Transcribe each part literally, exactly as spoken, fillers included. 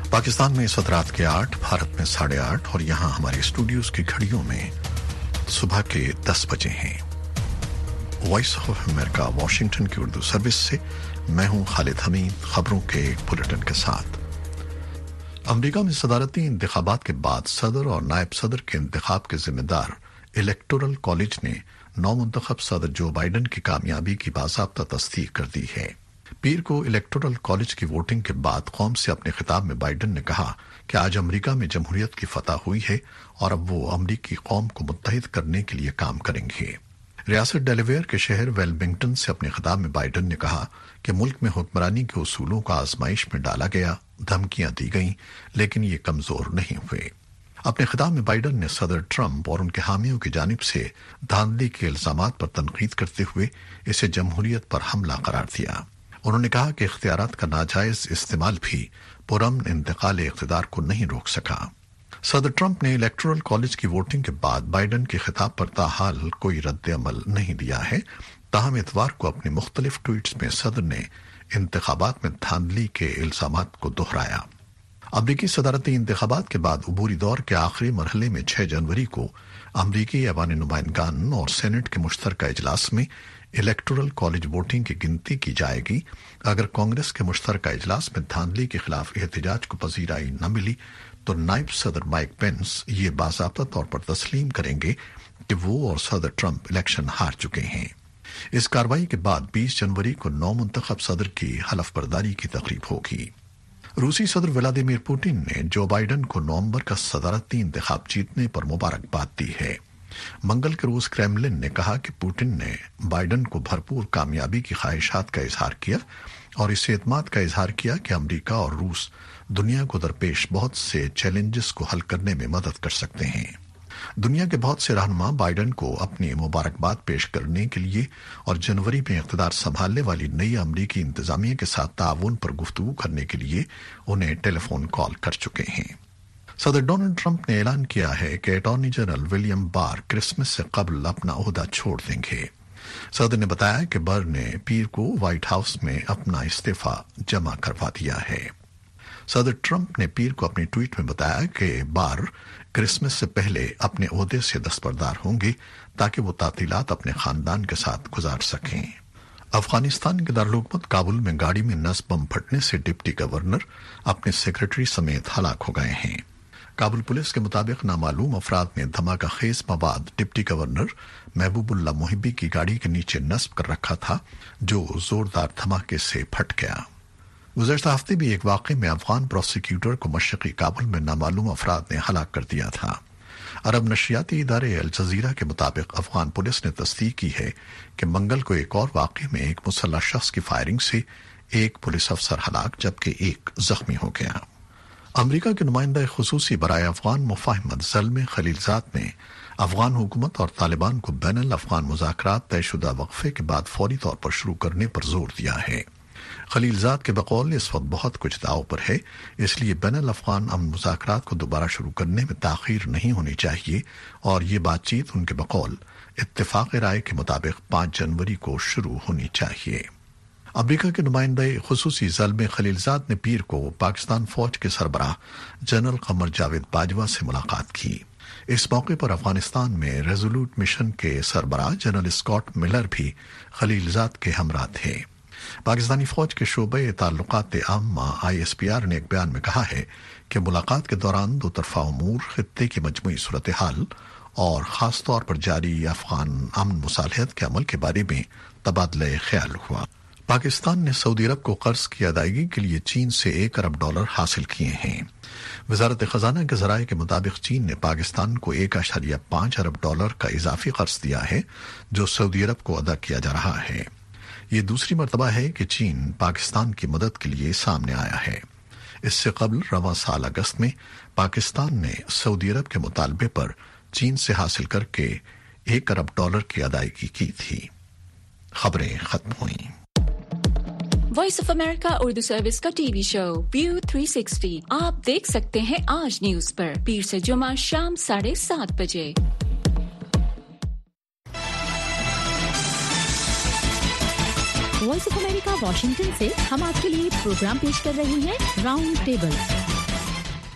پاکستان میں اس وقت رات کے آٹھ، بھارت میں ساڑھے آٹھ اور یہاں ہمارے اسٹوڈیوز کی گھڑیوں میں صبح کے دس بجے ہیں۔ وائس آف امریکہ واشنگٹن کی اردو سروس سے میں ہوں خالد حمید، خبروں کے ایک بلیٹن کے ساتھ۔ امریکہ میں صدارتی انتخابات کے بعد صدر اور نائب صدر کے انتخاب کے ذمہ دار الیکٹورل کالج نے نو منتخب صدر جو بائیڈن کی کامیابی کی باضابطہ تصدیق کر دی ہے۔ پیر کو الیکٹورل کالج کی ووٹنگ کے بعد قوم سے اپنے خطاب میں بائیڈن نے کہا کہ آج امریکہ میں جمہوریت کی فتح ہوئی ہے اور اب وہ امریکی قوم کو متحد کرنے کے لیے کام کریں گے۔ ریاست ڈیلاویئر کے شہر ویلمنگٹن سے اپنے خطاب میں بائیڈن نے کہا کہ ملک میں حکمرانی کے اصولوں کا آزمائش میں ڈالا گیا، دھمکیاں دی گئیں، لیکن یہ کمزور نہیں ہوئے۔ اپنے خطاب میں بائیڈن نے صدر ٹرمپ اور ان کے حامیوں کی جانب سے دھاندلی کے الزامات پر تنقید کرتے ہوئے اسے جمہوریت پر حملہ قرار دیا۔ انہوں نے کہا کہ اختیارات کا ناجائز استعمال بھی پرامن انتقال اقتدار کو نہیں روک سکا۔ صدر ٹرمپ نے الیکٹورل کالج کی ووٹنگ کے بعد بائیڈن کے خطاب پر تاحال کوئی رد عمل نہیں دیا ہے، تاہم اتوار کو اپنے مختلف ٹویٹس میں صدر نے انتخابات میں دھاندلی کے الزامات کو دہرایا۔ امریکی صدارتی انتخابات کے بعد عبوری دور کے آخری مرحلے میں چھ جنوری کو امریکی ایوان نمائندگان اور سینٹ کے مشترکہ اجلاس میں الیکٹورل کالج ووٹنگ کی گنتی کی جائے گی۔ اگر کانگریس کے مشترکہ اجلاس میں دھاندلی کے خلاف احتجاج کو پذیرائی نہ ملی تو نائب صدر مائک پینس یہ باضابطہ طور پر تسلیم کریں گے کہ وہ اور صدر ٹرمپ الیکشن ہار چکے ہیں۔ اس کارروائی کے بعد بیس جنوری کو نو منتخب صدر کی حلف برداری کی تقریب ہوگی۔ روسی صدر ولادیمیر پوٹن نے جو بائیڈن کو نومبر کا صدارتی انتخاب جیتنے پر مبارکباد دی ہے۔ منگل کے روز کریملن نے کہا کہ پوٹن نے بائیڈن کو بھرپور کامیابی کی خواہشات کا اظہار کیا اور اس اعتماد کا اظہار کیا کہ امریکہ اور روس دنیا کو درپیش بہت سے چیلنجز کو حل کرنے میں مدد کر سکتے ہیں۔ دنیا کے بہت سے رہنما بائیڈن کو اپنی مبارکباد پیش کرنے کے لیے اور جنوری میں اقتدار سنبھالنے والی نئی امریکی انتظامیہ کے ساتھ تعاون پر گفتگو کرنے کے لیے انہیں ٹیلی فون کال کر چکے ہیں۔ صدر ڈونلڈ ٹرمپ نے اعلان کیا ہے کہ attorney general William Barr Christmas سے قبل اپنا عہدہ چھوڑ دیں گے۔ صدر نے بتایا کہ بار نے پیر کو وائٹ ہاؤس میں اپنا استعفی جمع کروا دیا ہے۔ صدر ٹرمپ نے پیر کو اپنی ٹویٹ میں بتایا کہ بار کرسمس سے پہلے اپنے عہدے سے دستبردار ہوں گے تاکہ وہ تعطیلات اپنے خاندان کے ساتھ گزار سکیں۔ افغانستان کے دارالحکومت کابل میں گاڑی میں نس بم پھٹنے سے ڈپٹی گورنر اپنے سیکرٹری سمیت ہلاک ہو گئے ہیں۔ کابل پولیس کے مطابق نامعلوم افراد نے دھماکہ خیز مواد ڈپٹی گورنر محبوب اللہ محبی کی گاڑی کے نیچے نصب کر رکھا تھا جو زوردار دھماکے سے پھٹ گیا۔ گزشتہ ہفتے بھی ایک واقعے میں افغان پروسیکیوٹر کو مشرقی کابل میں نامعلوم افراد نے ہلاک کر دیا تھا۔ عرب نشریاتی ادارے الجزیرہ کے مطابق افغان پولیس نے تصدیق کی ہے کہ منگل کو ایک اور واقعے میں ایک مسلح شخص کی فائرنگ سے ایک پولیس افسر ہلاک جبکہ ایک زخمی ہو گیا۔ امریکہ کے نمائندہ خصوصی برائے افغان مفاہمت زلمے خلیلزاد نے افغان حکومت اور طالبان کو بین الافغان مذاکرات طے شدہ وقفے کے بعد فوری طور پر شروع کرنے پر زور دیا ہے۔ خلیلزاد کے بقول اس وقت بہت کچھ داؤ پر ہے، اس لیے بین الافغان امن مذاکرات کو دوبارہ شروع کرنے میں تاخیر نہیں ہونی چاہیے اور یہ بات چیت ان کے بقول اتفاق رائے کے مطابق پانچ جنوری کو شروع ہونی چاہیے۔ امریکہ کے نمائندہ خصوصی زلمے خلیلزاد نے پیر کو پاکستان فوج کے سربراہ جنرل قمر جاوید باجوہ سے ملاقات کی۔ اس موقع پر افغانستان میں ریزولوٹ مشن کے سربراہ جنرل اسکاٹ ملر بھی خلیلزاد کے ہمراہ تھے۔ پاکستانی فوج کے شعبۂ تعلقات عامہ آئی ایس پی آر نے ایک بیان میں کہا ہے کہ ملاقات کے دوران دو طرفہ امور، خطے کی مجموعی صورتحال اور خاص طور پر جاری افغان امن مصالحت کے عمل کے بارے میں تبادلہ خیال ہوا۔ پاکستان نے سعودی عرب کو قرض کی ادائیگی کے لیے چین سے ایک ارب ڈالر حاصل کیے ہیں۔ وزارت خزانہ کے ذرائع کے مطابق چین نے پاکستان کو ایک اشاریہ پانچ ارب ڈالر کا اضافی قرض دیا ہے جو سعودی عرب کو ادا کیا جا رہا ہے۔ یہ دوسری مرتبہ ہے کہ چین پاکستان کی مدد کے لیے سامنے آیا ہے۔ اس سے قبل رواں سال اگست میں پاکستان نے سعودی عرب کے مطالبے پر چین سے حاصل کر کے ایک ارب ڈالر کی ادائیگی کی تھی۔ خبریں ختم ہوئیں۔ Voice of America Urdu service کا TV show view three sixty آپ دیکھ سکتے ہیں آج نیوز پر پیر سے جمعہ شام ساڑھے سات بجے۔ وائس آف امریکہ واشنگٹن سے ہم آپ کے لیے پروگرام پیش کر رہے ہیں راؤنڈ ٹیبل۔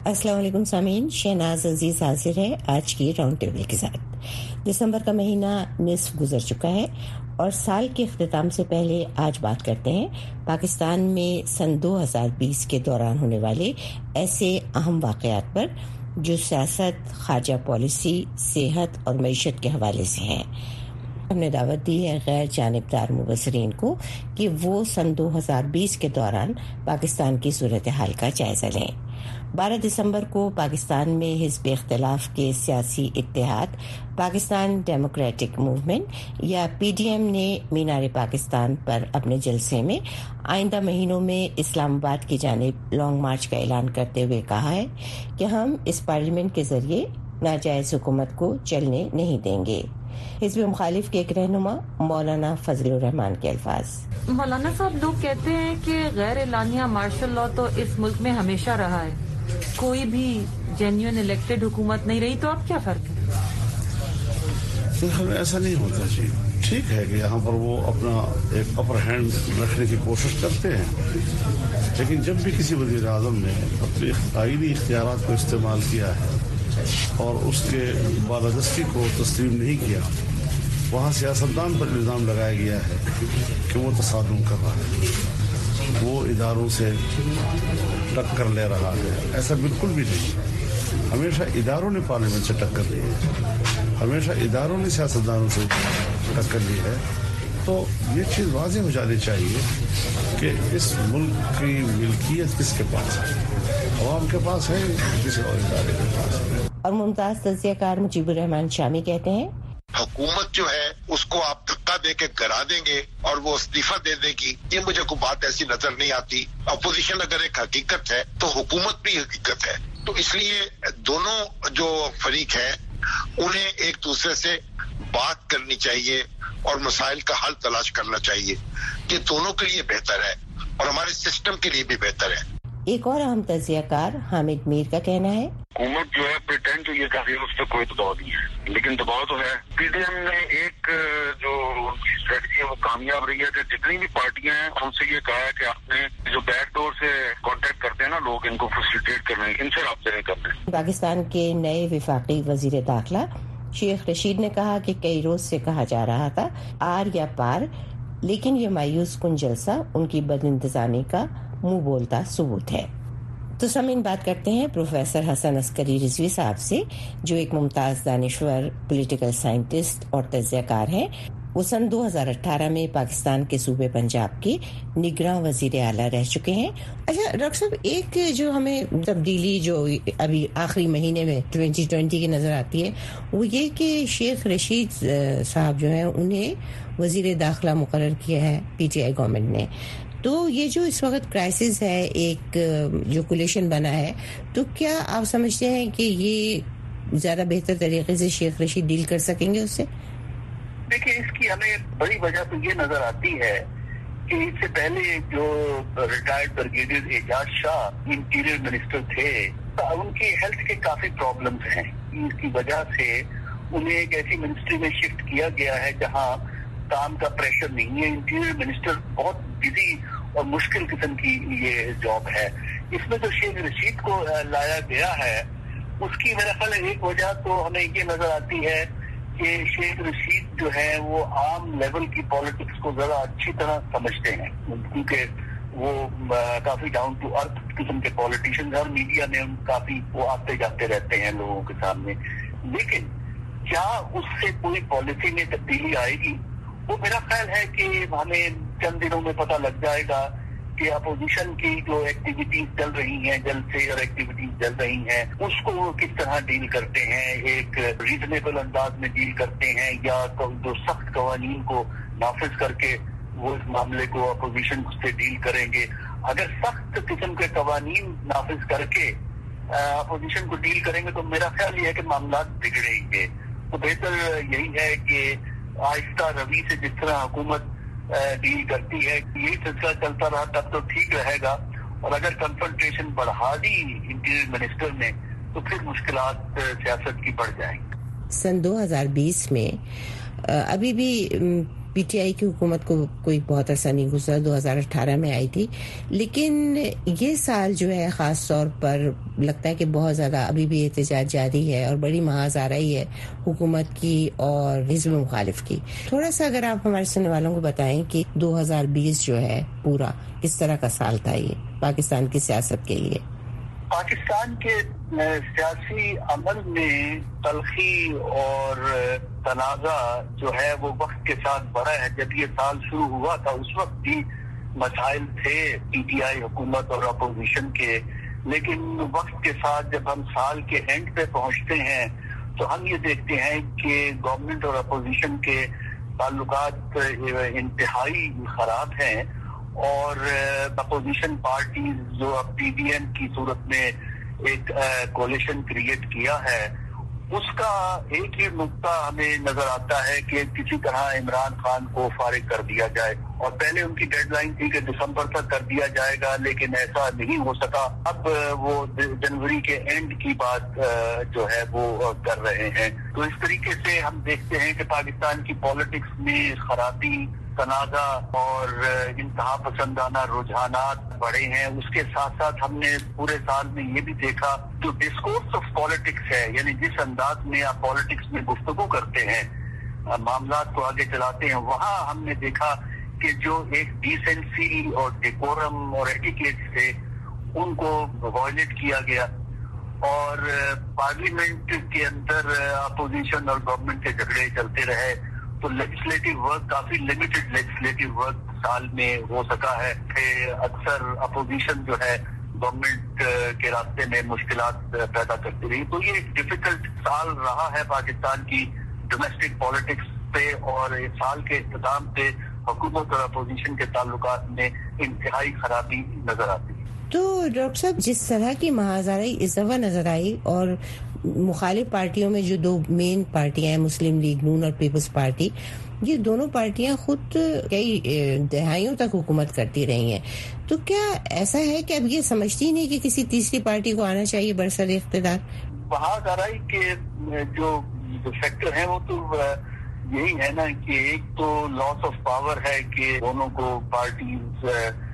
السلام علیکم سامعین، شہناز عزیز حاضر ہے آج کی راؤنڈ ٹیبل کے ساتھ۔ دسمبر کا مہینہ نصف گزر چکا ہے اور سال کے اختتام سے پہلے آج بات کرتے ہیں پاکستان میں سن دو ہزار بیس کے دوران ہونے والے ایسے اہم واقعات پر جو سیاست، خارجہ پالیسی، صحت اور معیشت کے حوالے سے ہیں۔ ہم نے دعوت دی ہے غیر جانبدار مبصرین کو کہ وہ سن دو ہزار بیس کے دوران پاکستان کی صورتحال کا جائزہ لیں۔ بارہ دسمبر کو پاکستان میں حزب اختلاف کے سیاسی اتحاد پاکستان ڈیموکریٹک موومنٹ یا پی ڈی ایم نے مینار پاکستان پر اپنے جلسے میں آئندہ مہینوں میں اسلام آباد کی جانب لانگ مارچ کا اعلان کرتے ہوئے کہا ہے کہ ہم اس پارلیمنٹ کے ذریعے ناجائز حکومت کو چلنے نہیں دیں گے۔ حزب مخالف کے ایک رہنما مولانا فضل الرحمان کے الفاظ۔ مولانا صاحب، لوگ کہتے ہیں کہ غیر اعلانیہ مارشل لا تو اس ملک میں ہمیشہ رہا ہے، کوئی بھی جینیون الیکٹڈ حکومت نہیں رہی، تو اب کیا فرق ہے؟ ہمیں ایسا نہیں ہوتا جی، ٹھیک ہے کہ یہاں پر وہ اپنا ایک اپر ہینڈ رکھنے کی کوشش کرتے ہیں، لیکن جب بھی کسی وزیر اعظم نے اپنے آئینی اختیارات کو استعمال کیا ہے اور اس کے بالادستی کو تسلیم نہیں کیا، وہاں سیاستدان پر الزام لگایا گیا ہے کہ وہ تصادم کر رہا ہے، وہ اداروں سے ٹکر لے رہا ہے۔ ایسا بالکل بھی نہیں، ہمیشہ اداروں نے پارلیمنٹ سے ٹکر لی ہے، ہمیشہ اداروں نے سیاستدانوں سے ٹکر لی ہے۔ تو یہ چیز واضح ہو جانی چاہیے کہ اس ملک کی ملکیت کس کے پاس ہے، عوام کے پاس ہے، کسی اور ادارے کے پاس ہے۔ اور ممتاز تجزیہ کار مجیب الرحمان شامی کہتے ہیں حکومت جو ہے اس کو آپ دھکا دے کے گرا دیں گے اور وہ استعفیٰ دے دے گی، یہ مجھے کوئی بات ایسی نظر نہیں آتی۔ اپوزیشن اگر ایک حقیقت ہے تو حکومت بھی حقیقت ہے، تو اس لیے دونوں جو فریق ہیں انہیں ایک دوسرے سے بات کرنی چاہیے اور مسائل کا حل تلاش کرنا چاہیے، یہ دونوں کے لیے بہتر ہے اور ہمارے سسٹم کے لیے بھی بہتر ہے۔ ایک اور اہم تجزیہ کار حامد میر کا کہنا ہے حکومت جو ہے پریٹینڈ جو یہ کر رہی ہے اس پہ کوئی دباؤ نہیں ہے، لیکن دباؤ تو ہے۔ پی ڈی ایم نے ایک جو ان کی اسٹریٹجی ہے وہ کامیاب رہی ہے کہ جتنی بھی پارٹیاں ہیں ان سے یہ کہا ہے کہ آپ نے جو بیک ڈور سے کانٹیکٹ کرتے ہیں نا لوگ، ان کو فیسیلیٹیٹ کرنے، ان سے رابطے نہیں کرنے۔ پاکستان کے نئے وفاقی وزیر داخلہ شیخ رشید نے کہا کہ کئی روز سے کہا جا رہا تھا آر یا پار، لیکن یہ مایوس کن جلسہ ان کی بد انتظامی کا منہ بولتا ثبوت ہے۔ تو سامعین، بات کرتے ہیں پروفیسر حسن عسکری رضوی صاحب سے، جو ایک ممتاز دانشور، پولیٹیکل سائنٹسٹ اور تجزیہ کار ہیں۔ وہ سن دو ہزار اٹھارہ میں پاکستان کے صوبے پنجاب کے نگراں وزیر اعلیٰ رہ چکے ہیں۔ اچھا ڈاکٹر صاحب، ایک جو ہمیں تبدیلی جو ابھی آخری مہینے میں ٹوینٹی ٹوینٹی کی نظر آتی ہے وہ یہ کہ شیخ رشید صاحب جو ہیں انہیں وزیر داخلہ مقرر کیا ہے پی ٹی آئی گورنمنٹ نے۔ تو یہ جو اس وقت کرائسس ہے، ایک جو کولیشن بنا ہے، تو کیا آپ سمجھتے ہیں کہ یہ زیادہ بہتر طریقے سے شیخ رشید ڈیل کر سکیں گے اس سے؟ دیکھیں، اس کی ہمیں بڑی وجہ تو یہ نظر آتی ہے کہ اس سے پہلے جو retired brigadier Ijaz Shah interior minister تھے، ان کی ہیلتھ کے کافی پرابلمز ہیں، اس کی وجہ سے انہیں ایک ایسی منسٹری میں شفٹ کیا گیا ہے جہاں کام کا پریشر نہیں ہے۔ انٹیریئر منسٹر بہت بزی اور مشکل قسم کی یہ جاب ہے۔ اس میں جو شیخ رشید کو لایا گیا ہے اس کی میرا خیال ہے ایک وجہ تو ہمیں یہ نظر آتی ہے کہ شیخ رشید جو ہے وہ عام لیول کی پالیٹکس کو ذرا اچھی طرح سمجھتے ہیں، کیونکہ وہ کافی ڈاؤن ٹو ارتھ قسم کے پالیٹیشین، ہر میڈیا میں کافی وہ آتے جاتے رہتے ہیں لوگوں کے سامنے۔ لیکن کیا اس سے کوئی پالیسی میں تبدیلی آئے گی؟ وہ میرا خیال ہے کہ ہمیں چند دنوں میں پتہ لگ جائے گا کہ اپوزیشن کی جو ایکٹیویٹیز چل رہی ہیں، جلسے اور ایکٹیویٹیز چل رہی ہیں، اس کو وہ کس طرح ڈیل کرتے ہیں، ایک ریزنیبل انداز میں ڈیل کرتے ہیں یا جو سخت قوانین کو نافذ کر کے وہ اس معاملے کو اپوزیشن سے ڈیل کریں گے۔ اگر سخت قسم کے قوانین نافذ کر کے اپوزیشن کو ڈیل کریں گے تو میرا خیال یہ ہے کہ معاملات بگڑیں گے۔ تو بہتر یہی ہے کہ آہستہ روی سے جس طرح حکومت ڈیل کرتی ہے یہی سلسلہ چلتا رہا تب تو ٹھیک رہے گا، اور اگر کنفرنٹیشن بڑھا دی انٹیریئر منسٹر نے تو پھر مشکلات سیاست کی بڑھ جائیں گی۔ سن دو ہزار بیس میں ابھی بھی पी टी आई की हुकूमत को कोई बहुत अरसा नहीं गुजरा, दो हज़ार अठारह में आई थी, लेकिन ये साल जो है ख़ास तौर पर लगता है कि बहुत ज़्यादा अभी भी एहतजाज जारी है और बड़ी महाज़ारा ही है हुकूमत की और हिज़्ब मुखालिफ की। थोड़ा सा अगर आप हमारे सुनने वालों को बताएं कि दो हज़ार बीस जो है पूरा किस तरह का साल था ये पाकिस्तान की सियासत के लिए। पाकिस्तान के सियासी अमल में तलखी और तनाज़ा जो है वो वक्त के साथ बढ़ा है। जब ये साल शुरू हुआ था उस वक्त भी मसाइल थे पीटीआई हुकूमत और अपोजिशन के, लेकिन वक्त के साथ जब हम साल के एंड पे पहुंचते हैं तो हम ये देखते हैं कि गवर्नमेंट और अपोजिशन के ताल्लुकात इंतहाई खराब हैं और अपोजिशन पार्टी जो अब पीडीएम की सूरत में एक कोलिशन क्रिएट किया है उसका एक ही नुक्ता हमें नजर आता है कि किसी तरह इमरान खान को फारिग कर दिया जाए। और पहले उनकी डेडलाइन थी कि दिसंबर तक कर दिया जाएगा, लेकिन ऐसा नहीं हो सका। अब वो जनवरी के एंड की बात जो है वो कर रहे हैं। तो इस तरीके से हम देखते हैं कि पाकिस्तान की पॉलिटिक्स में खराबी, तनाज़ा और इंतहा पसंदाना रुझानात बढ़े हैं। उसके साथ साथ हमने पूरे साल में ये भी देखा जो डिस्कोर्स ऑफ पॉलिटिक्स है, यानी जिस अंदाज में आप पॉलिटिक्स में गुफ्तगू करते हैं, मामलात को आगे चलाते हैं, वहाँ हमने देखा कि जो एक डिसेंसी और डेकोरम और एटिकेट से उनको वायलेट किया गया और पार्लियामेंट के अंदर अपोजिशन और गवर्नमेंट के झगड़े चलते रहे। तो लेजिस्लेटिव वर्क काफी लिमिटेड लेजिस्लेटिव वर्क साल में हो सका है कि अक्सर अपोजिशन जो है गवर्नमेंट के रास्ते में मुश्किलात पैदा करती रही। तो ये एक डिफिकल्ट साल रहा है पाकिस्तान की डोमेस्टिक पॉलिटिक्स पे और इस साल के इख्तिताम पे हुकूमत और अपोजिशन के ताल्लुकात में इंतहाई खराबी नजर आती है। तो डॉक्टर साहब, जिस तरह की महाज़ाराई इस दफा नजर आई और मुखालिफ पार्टियों में जो दो मेन पार्टियां हैं, मुस्लिम लीग नून और पीपल्स पार्टी, ये दोनों पार्टियां खुद कई दहाइयों तक हुकूमत करती रही हैं। तो क्या ऐसा है कि अब ये समझती नहीं कि किसी तीसरी पार्टी को आना चाहिए बरसर इख्तिदार? महाज़ाराई के जो फैक्टर है वो तो यही है ना कि एक तो लॉस ऑफ पावर है कि दोनों को पार्टीज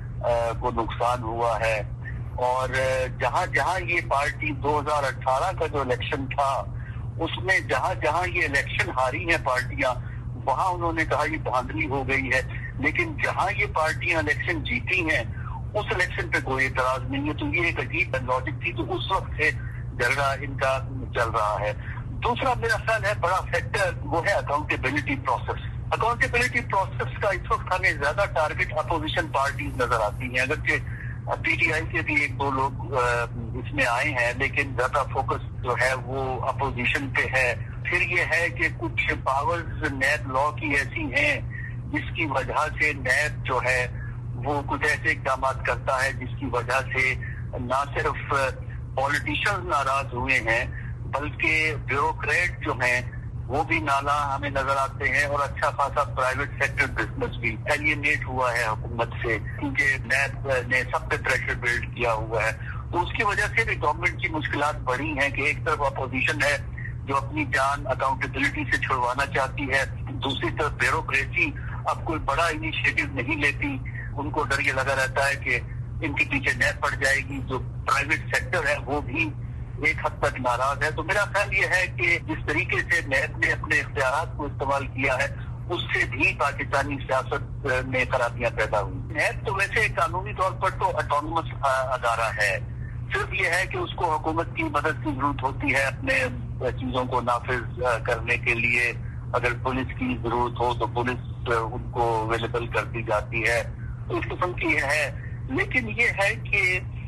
को नुकसान हुआ है और जहां जहां ये पार्टी दो हज़ार अठारह का जो इलेक्शन था उसमें जहां जहां ये इलेक्शन हारी हैं पार्टियां, वहां उन्होंने कहा ये धांधली हो गई है। लेकिन जहां ये पार्टियां इलेक्शन जीती हैं उस इलेक्शन पे कोई एतराज नहीं है। तो ये एक अजीब लॉजिक थी। तो उस वक्त से झगड़ा इनका चल रहा है। दूसरा मेरा ख्याल है बड़ा फैक्टर वो है अकाउंटेबिलिटी प्रोसेस। अकाउंटेबिलिटी प्रोसेस का इस वक्त हमें ज्यादा टारगेट अपोजिशन पार्टीज नजर आती हैं। अगरचे पीटीआई से भी एक दो लोग इसमें आए हैं, लेकिन ज्यादा फोकस जो है वो अपोजिशन पे है। फिर ये है कि कुछ पावर्स नैब लॉ की ऐसी हैं जिसकी वजह से नैब जो है वो कुछ ऐसे इकदाम करता है जिसकी वजह से न सिर्फ पॉलिटिशियंस नाराज हुए हैं बल्कि ब्यूरोक्रेट जो हैं वो भी नाला हमें नजर आते हैं और अच्छा खासा प्राइवेट सेक्टर बिजनेस भी एलियनेट हुआ है हुकूमत से, क्योंकि नैब ने सब पे प्रेशर बिल्ड किया हुआ है। तो उसकी वजह से भी गवर्नमेंट की मुश्किलात बढ़ी हैं कि एक तरफ अपोजिशन है जो अपनी जान अकाउंटेबिलिटी से छुड़वाना चाहती है, दूसरी तरफ ब्यूरोक्रेसी अब कोई बड़ा इनिशिएटिव नहीं लेती। उनको डर ये लगा रहता है कि इनके पीछे नैब पड़ जाएगी। जो प्राइवेट सेक्टर है वो भी एक हद तक नाराज है। तो मेरा ख्याल ये है कि जिस तरीके से नैब ने अपने इख्तियारात को इस्तेमाल किया है उससे भी पाकिस्तानी सियासत में खराबियां पैदा हुई। नैब तो वैसे कानूनी तौर पर तो ऑटोनमस अदारा है, सिर्फ ये है कि उसको हुकूमत की मदद की जरूरत होती है अपने चीजों को नाफिज करने के लिए। अगर पुलिस की जरूरत हो तो पुलिस उनको अवेलेबल कर दी जाती है। तो इस किस्म की है। लेकिन ये है कि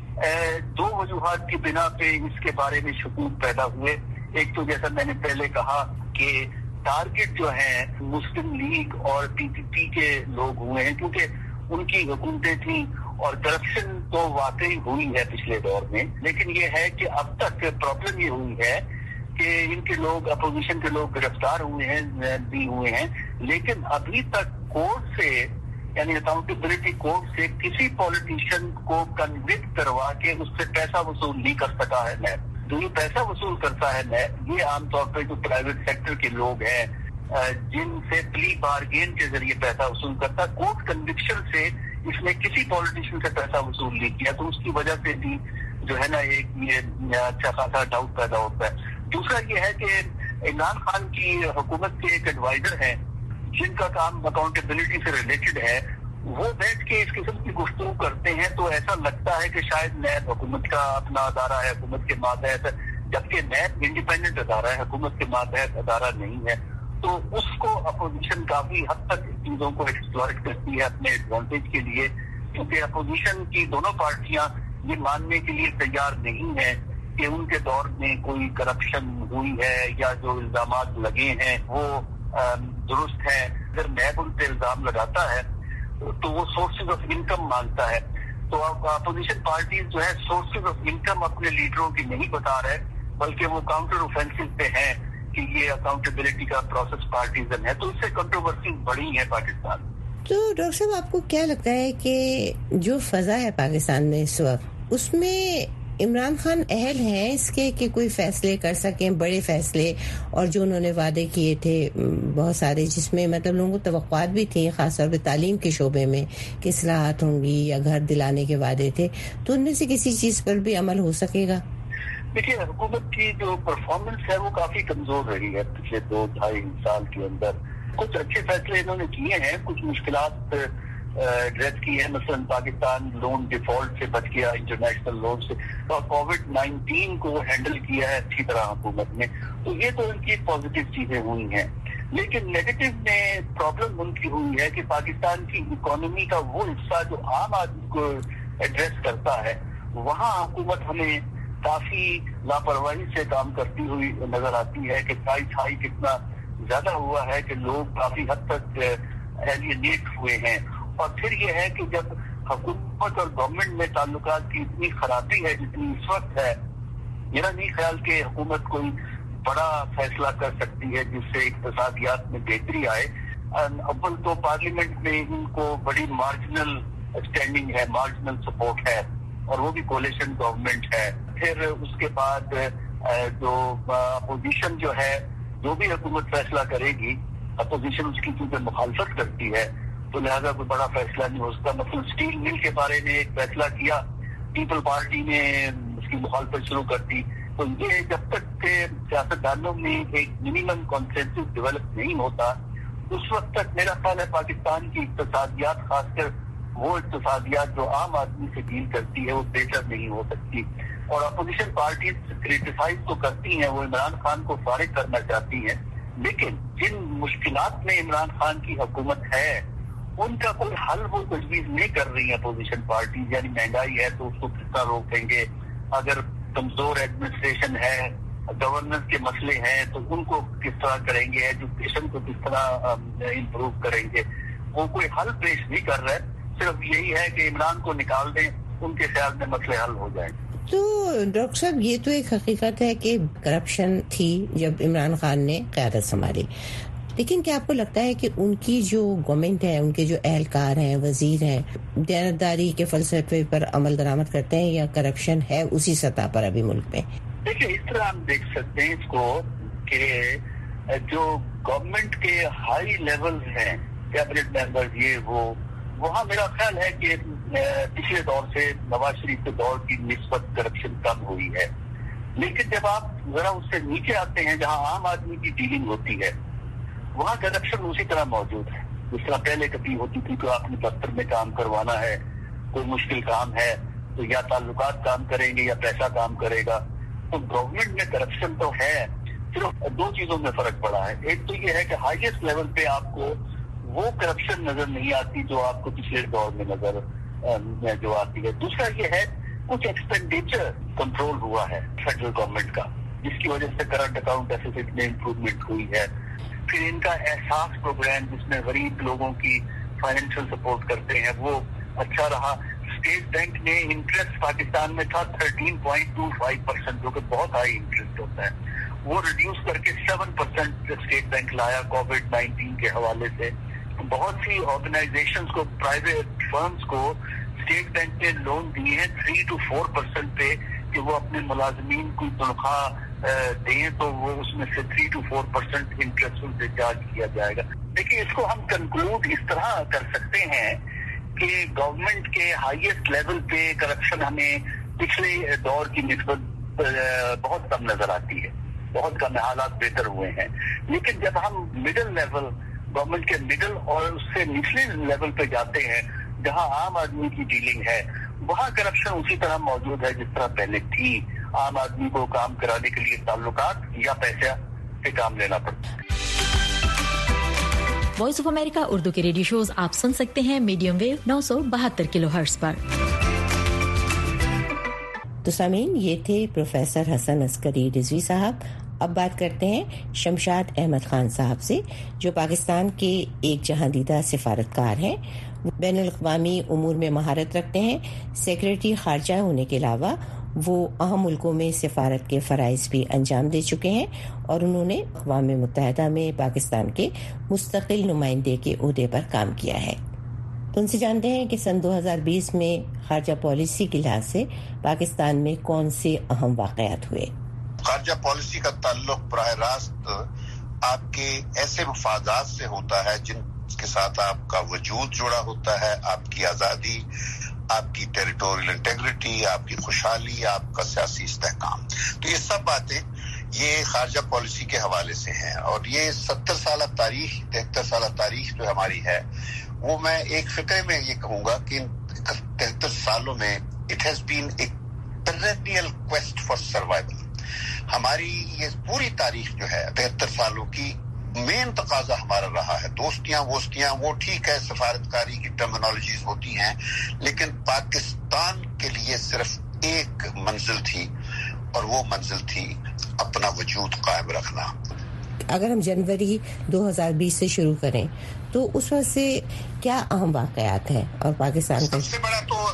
दो वजूहात की बिना पे इसके बारे में शकूक पैदा हुए। एक तो जैसा मैंने पहले कहा कि टारगेट जो है मुस्लिम लीग और पीपीपी के लोग हुए हैं, क्योंकि उनकी हुकूमतें थी और करप्शन तो वाकई हुई है पिछले दौर में। लेकिन ये है कि अब तक प्रॉब्लम ये हुई है कि इनके लोग अपोजिशन के लोग गिरफ्तार हुए हैं भी हुए हैं, लेकिन अभी तक कोर्ट से यानी अकाउंटेबिलिटी कोर्ट से किसी पॉलिटिशियन को कन्विक्ट करवा के उससे पैसा वसूल नहीं कर सका है नैब। जो ये पैसा वसूल करता है नैब ये आमतौर पर जो प्राइवेट सेक्टर के लोग हैं جن سے پلی بارگین کے ذریعے پیسہ وصول کرتا. کورٹ کنوکشن سے اس نے کسی پالیٹیشین سے پیسہ وصول نہیں کیا, تو اس کی وجہ سے بھی جو ہے نا ایک یہ اچھا خاصا ڈاؤٹ پیدا ہوتا ہے. دوسرا یہ ہے کہ عمران خان کی حکومت کے ایک ایڈوائزر ہیں جن کا کام اکاؤنٹیبلٹی سے ریلیٹڈ ہے, وہ بیٹھ کے اس قسم کی گفتگو کرتے ہیں تو ایسا لگتا ہے کہ شاید نیب حکومت کا اپنا ادارہ ہے, حکومت کے ماتحت ہے, جبکہ نیب انڈیپینڈنٹ ادارہ ہے, حکومت کے ماتحت ادارہ نہیں ہے. تو اس کو اپوزیشن کافی حد تک چیزوں کو ایکسپلوئٹ کرتی ہے اپنے ایڈوانٹیج کے لیے, کیونکہ اپوزیشن کی دونوں پارٹیاں یہ ماننے کے لیے تیار نہیں ہے کہ ان کے دور میں کوئی کرپشن ہوئی ہے یا جو الزامات لگے ہیں وہ درست ہیں. اگر نیب ان پہ الزام لگاتا ہے تو وہ سورسز آف انکم مانگتا ہے, تو اپوزیشن پارٹیز جو ہے سورسز آف انکم اپنے لیڈروں کی نہیں بتا رہے, بلکہ وہ کاؤنٹر اوفینسو پہ ہیں کہ یہ اکاؤنٹیبلٹی کا پروسیس پارٹیزن ہے. تو اس سے کنٹروورسیز بڑی ہیں پاکستان. تو ڈاکٹر صاحب آپ کو کیا لگتا ہے کہ جو فضا ہے پاکستان میں اس وقت, اس میں عمران خان اہل ہیں اس کے کہ کوئی فیصلے کر سکیں, بڑے فیصلے, اور جو انہوں نے وعدے کیے تھے بہت سارے, جس میں مطلب لوگوں کو توقعات بھی تھیں خاص طور پہ تعلیم کے شعبے میں کہ اصلاحات ہوں گی یا گھر دلانے کے وعدے تھے, تو ان میں سے کسی چیز پر بھی عمل ہو سکے گا؟ دیکھیے, حکومت کی جو پرفارمنس ہے وہ کافی کمزور رہی ہے پچھلے دو ڈھائی سال کے اندر. کچھ اچھے فیصلے انہوں نے کیے ہیں, کچھ مشکلات ایڈریس کی ہے, مثلا پاکستان لون ڈیفالٹ سے بچ گیا, انٹرنیشنل لون سے, اور کووڈ نائنٹین کو ہینڈل کیا ہے اچھی طرح حکومت نے. تو یہ تو ان کی پازیٹیو چیزیں ہوئی ہیں, لیکن نیگیٹو میں پرابلم ان کی ہوئی ہے کہ پاکستان کی اکانومی کا وہ حصہ جو عام آدمی کو ایڈریس کرتا ہے, وہاں حکومت ہمیں کافی لاپرواہی سے کام کرتی ہوئی نظر آتی ہے کہ پرائس ہائی کتنا زیادہ ہوا ہے کہ لوگ کافی حد تک ایلینیٹ ہوئے ہیں. اور پھر یہ ہے کہ جب حکومت اور گورنمنٹ میں تعلقات کی اتنی خرابی ہے جتنی اس وقت ہے, میرا نہیں خیال کہ حکومت کوئی بڑا فیصلہ کر سکتی ہے جس سے اقتصادیات میں بہتری آئے. اول تو پارلیمنٹ میں ان کو بڑی مارجنل اسٹینڈنگ ہے, مارجنل سپورٹ ہے, اور وہ بھی کولیشن گورنمنٹ ہے. پھر اس کے بعد جو اپوزیشن جو ہے, جو بھی حکومت فیصلہ کرے گی, اپوزیشن اس کی چونکہ مخالفت کرتی ہے, تو لہذا کوئی بڑا فیصلہ نہیں ہو سکتا. مثلا اسٹیل مل کے بارے میں ایک فیصلہ کیا, پیپل پارٹی نے اس کی مخالفت شروع کر دی. تو یہ جب تک کہ سیاستدانوں میں ایک منیمم کانسنسس ڈیولپ نہیں ہوتا, اس وقت تک میرا خیال ہے پاکستان کی اقتصادیات, خاص کر وہ اقتصادیات جو عام آدمی سے ڈیل کرتی ہے, وہ بہتر نہیں ہو سکتی. اور اپوزیشن پارٹیز کریٹیسائز تو کرتی ہیں, وہ عمران خان کو فارغ کرنا چاہتی ہیں, لیکن جن مشکلات میں عمران خان کی حکومت ہے ان کا کوئی حل وہ تجویز نہیں کر رہی ہیں اپوزیشن پارٹیز. یعنی مہنگائی ہے تو اس کو کس طرح روکیں گے, اگر کمزور ایڈمنسٹریشن ہے, گورننس کے مسئلے ہیں تو ان کو کس طرح کریں گے, ایجوکیشن کو کس طرح امپروو کریں گے, وہ کوئی حل پیش نہیں کر رہے. صرف یہی ہے کہ عمران کو نکال دیں, ان کے خیال میں مسئلے حل ہو جائیں. تو ڈاکٹر صاحب, یہ تو ایک حقیقت ہے کہ کرپشن تھی جب عمران خان نے قیادت سنبھالی, لیکن کیا آپ کو لگتا ہے کہ ان کی جو گورنمنٹ ہے, ان کے جو اہلکار ہیں, وزیر ہیں, دیانتداری کے فلسفے پر عمل درآمد کرتے ہیں, یا کرپشن ہے اسی سطح پر ابھی ملک میں؟ دیکھیے, اس طرح ہم دیکھ سکتے ہیں اس کو کہ جو گورنمنٹ کے ہائی لیول ہیں, کیبنٹ ممبر یہ وہ, وہاں میرا خیال ہے کہ پچھلے دور سے نواز شریف کے دور کی نسبت کرپشن کم ہوئی ہے. لیکن جب آپ ذرا اس سے نیچے آتے ہیں جہاں عام آدمی کی ڈیلنگ ہوتی ہے, وہاں کرپشن اسی طرح موجود ہے جس طرح پہلے کبھی ہوتی تھی کہ آپ نے دفتر میں کام کروانا ہے, کوئی مشکل کام ہے تو یا تعلقات کام کریں گے یا پیسہ کام کرے گا. تو گورنمنٹ میں کرپشن تو ہے, صرف دو چیزوں میں فرق پڑا ہے. ایک تو یہ ہے کہ ہائیسٹ لیول پہ آپ کو وہ کرپشن نظر نہیں آتی جو آپ کو پچھلے دور میں نظر جو آتی ہے. دوسرا یہ ہے کچھ ایکسپینڈیچر کنٹرول ہوا ہے فیڈرل گورنمنٹ کا, جس کی وجہ سے کرنٹ اکاؤنٹ ڈیفیسٹ میں امپروومنٹ ہوئی ہے. پھر ان کا احساس پروگرام جس میں غریب لوگوں کی فائنینشیل سپورٹ کرتے ہیں وہ اچھا رہا. اسٹیٹ بینک نے انٹرسٹ پاکستان میں تھا thirteen point two five percent, جو کہ بہت ہائی انٹرسٹ ہوتا ہے, وہ ریڈیوس کر کے سیون پرسینٹ اسٹیٹ بینک لایا کووڈ نائنٹین کے حوالے سے. بہت سی آرگنائزیشنز کو, پرائیویٹ فرمز کو اسٹیٹ بینک نے لون دیے ہیں تھری ٹو فور پرسینٹ پہ کہ وہ اپنے ملازمین کی تنخواہ دیں تو وہ اس میں سے three two four percent interest سے چارج کیا جائے گا. دیکھیے اس کو ہم کنکلوڈ اس طرح کر سکتے ہیں کہ گورنمنٹ کے ہائیسٹ لیول پہ کرپشن ہمیں پچھلے دور کی نسبت بہت کم نظر آتی ہے, بہت کم حالات بہتر ہوئے ہیں. لیکن جب ہم مڈل لیول, گورنمنٹ کے مڈل اور اس سے نچلے لیول پہ جاتے ہیں جہاں عام آدمی کی ڈیلنگ ہے, وہاں کرپشن اسی طرح موجود ہے جس طرح پہلے تھی. عام آدمی کو کام کرانے کے لیے تعلقات یا پیسے سے کام لینا پڑتا ہے. وائس آف امریکہ اردو کے ریڈیو شوز آپ سن سکتے ہیں میڈیم ویو نو سو بہتر کلو ہرٹز پر. تو سامعین, یہ تھے پروفیسر حسن عسکری رضوی صاحب. اب بات کرتے ہیں شمشاد احمد خان صاحب سے, جو پاکستان کے ایک جہاں دیدہ سفارتکار ہیں. بین الاقوامی امور میں مہارت رکھتے ہیں. سیکریٹری خارجہ ہونے کے علاوہ وہ اہم ملکوں میں سفارت کے فرائض بھی انجام دے چکے ہیں اور انہوں نے اقوام متحدہ میں پاکستان کے مستقل نمائندے کے عہدے پر کام کیا ہے. تو ان سے جانتے ہیں کہ سن دو ہزار بیس میں خارجہ پالیسی کے لحاظ سے پاکستان میں کون سے اہم واقعات ہوئے. خارجہ پالیسی کا تعلق براہ راست آپ کے ایسے مفادات سے ہوتا ہے جن کے ساتھ آپ کا وجود جڑا ہوتا ہے, آپ کی آزادی, آپ کی ٹیریٹوریل انٹیگریٹی, آپ کی خوشحالی, آپ کا سیاسی استحکام. تو یہ سب باتیں یہ خارجہ پالیسی کے حوالے سے ہیں. اور یہ ستر سالہ تاریخ, تہتر سالہ تاریخ جو ہماری ہے, وہ میں ایک فقرے میں یہ کہوں گا کہ تہتر سالوں میں it has been a perennial quest for survival. ہماری یہ پوری تاریخ جو ہے تہتر سالوں کی مین تقاضا ہمارا رہا ہے. دوستیاں ووستیاں وہ ٹھیک ہے, سفارتکاری کی ٹرمینالوجیز ہوتی ہیں, لیکن پاکستان کے لیے صرف ایک منزل تھی اور وہ منزل تھی اپنا وجود قائم رکھنا. اگر ہم جنوری دو ہزار بیس سے شروع کریں تو اس وقت سے کیا اہم واقعات ہیں اور پاکستان کا سب سے بڑا تو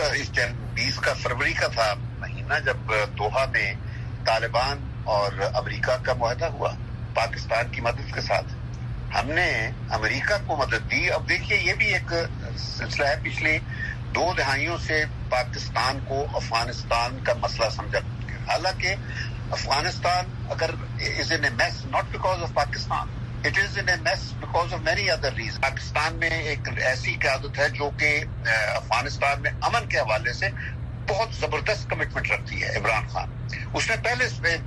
بیس کا فروری کا تھا مہینہ جب دوحہ میں طالبان اور امریکہ کا معاہدہ ہوا پاکستان کی مدد کے ساتھ. ہم نے امریکہ کو مدد دی. اب دیکھیے یہ بھی ایک سلسلہ ہے, پچھلے دو دہائیوں سے پاکستان کو افغانستان کا مسئلہ سمجھا. حالانکہ افغانستان اگر is in a mess not because of Pakistan, it is in a mess because of many other reason. Pakistan میں ایک ایسی قیادت ہے جو کہ افغانستان میں امن کے حوالے سے بہت زبردست کمٹمنٹ رکھتی ہے. عمران خان اس نے پہلے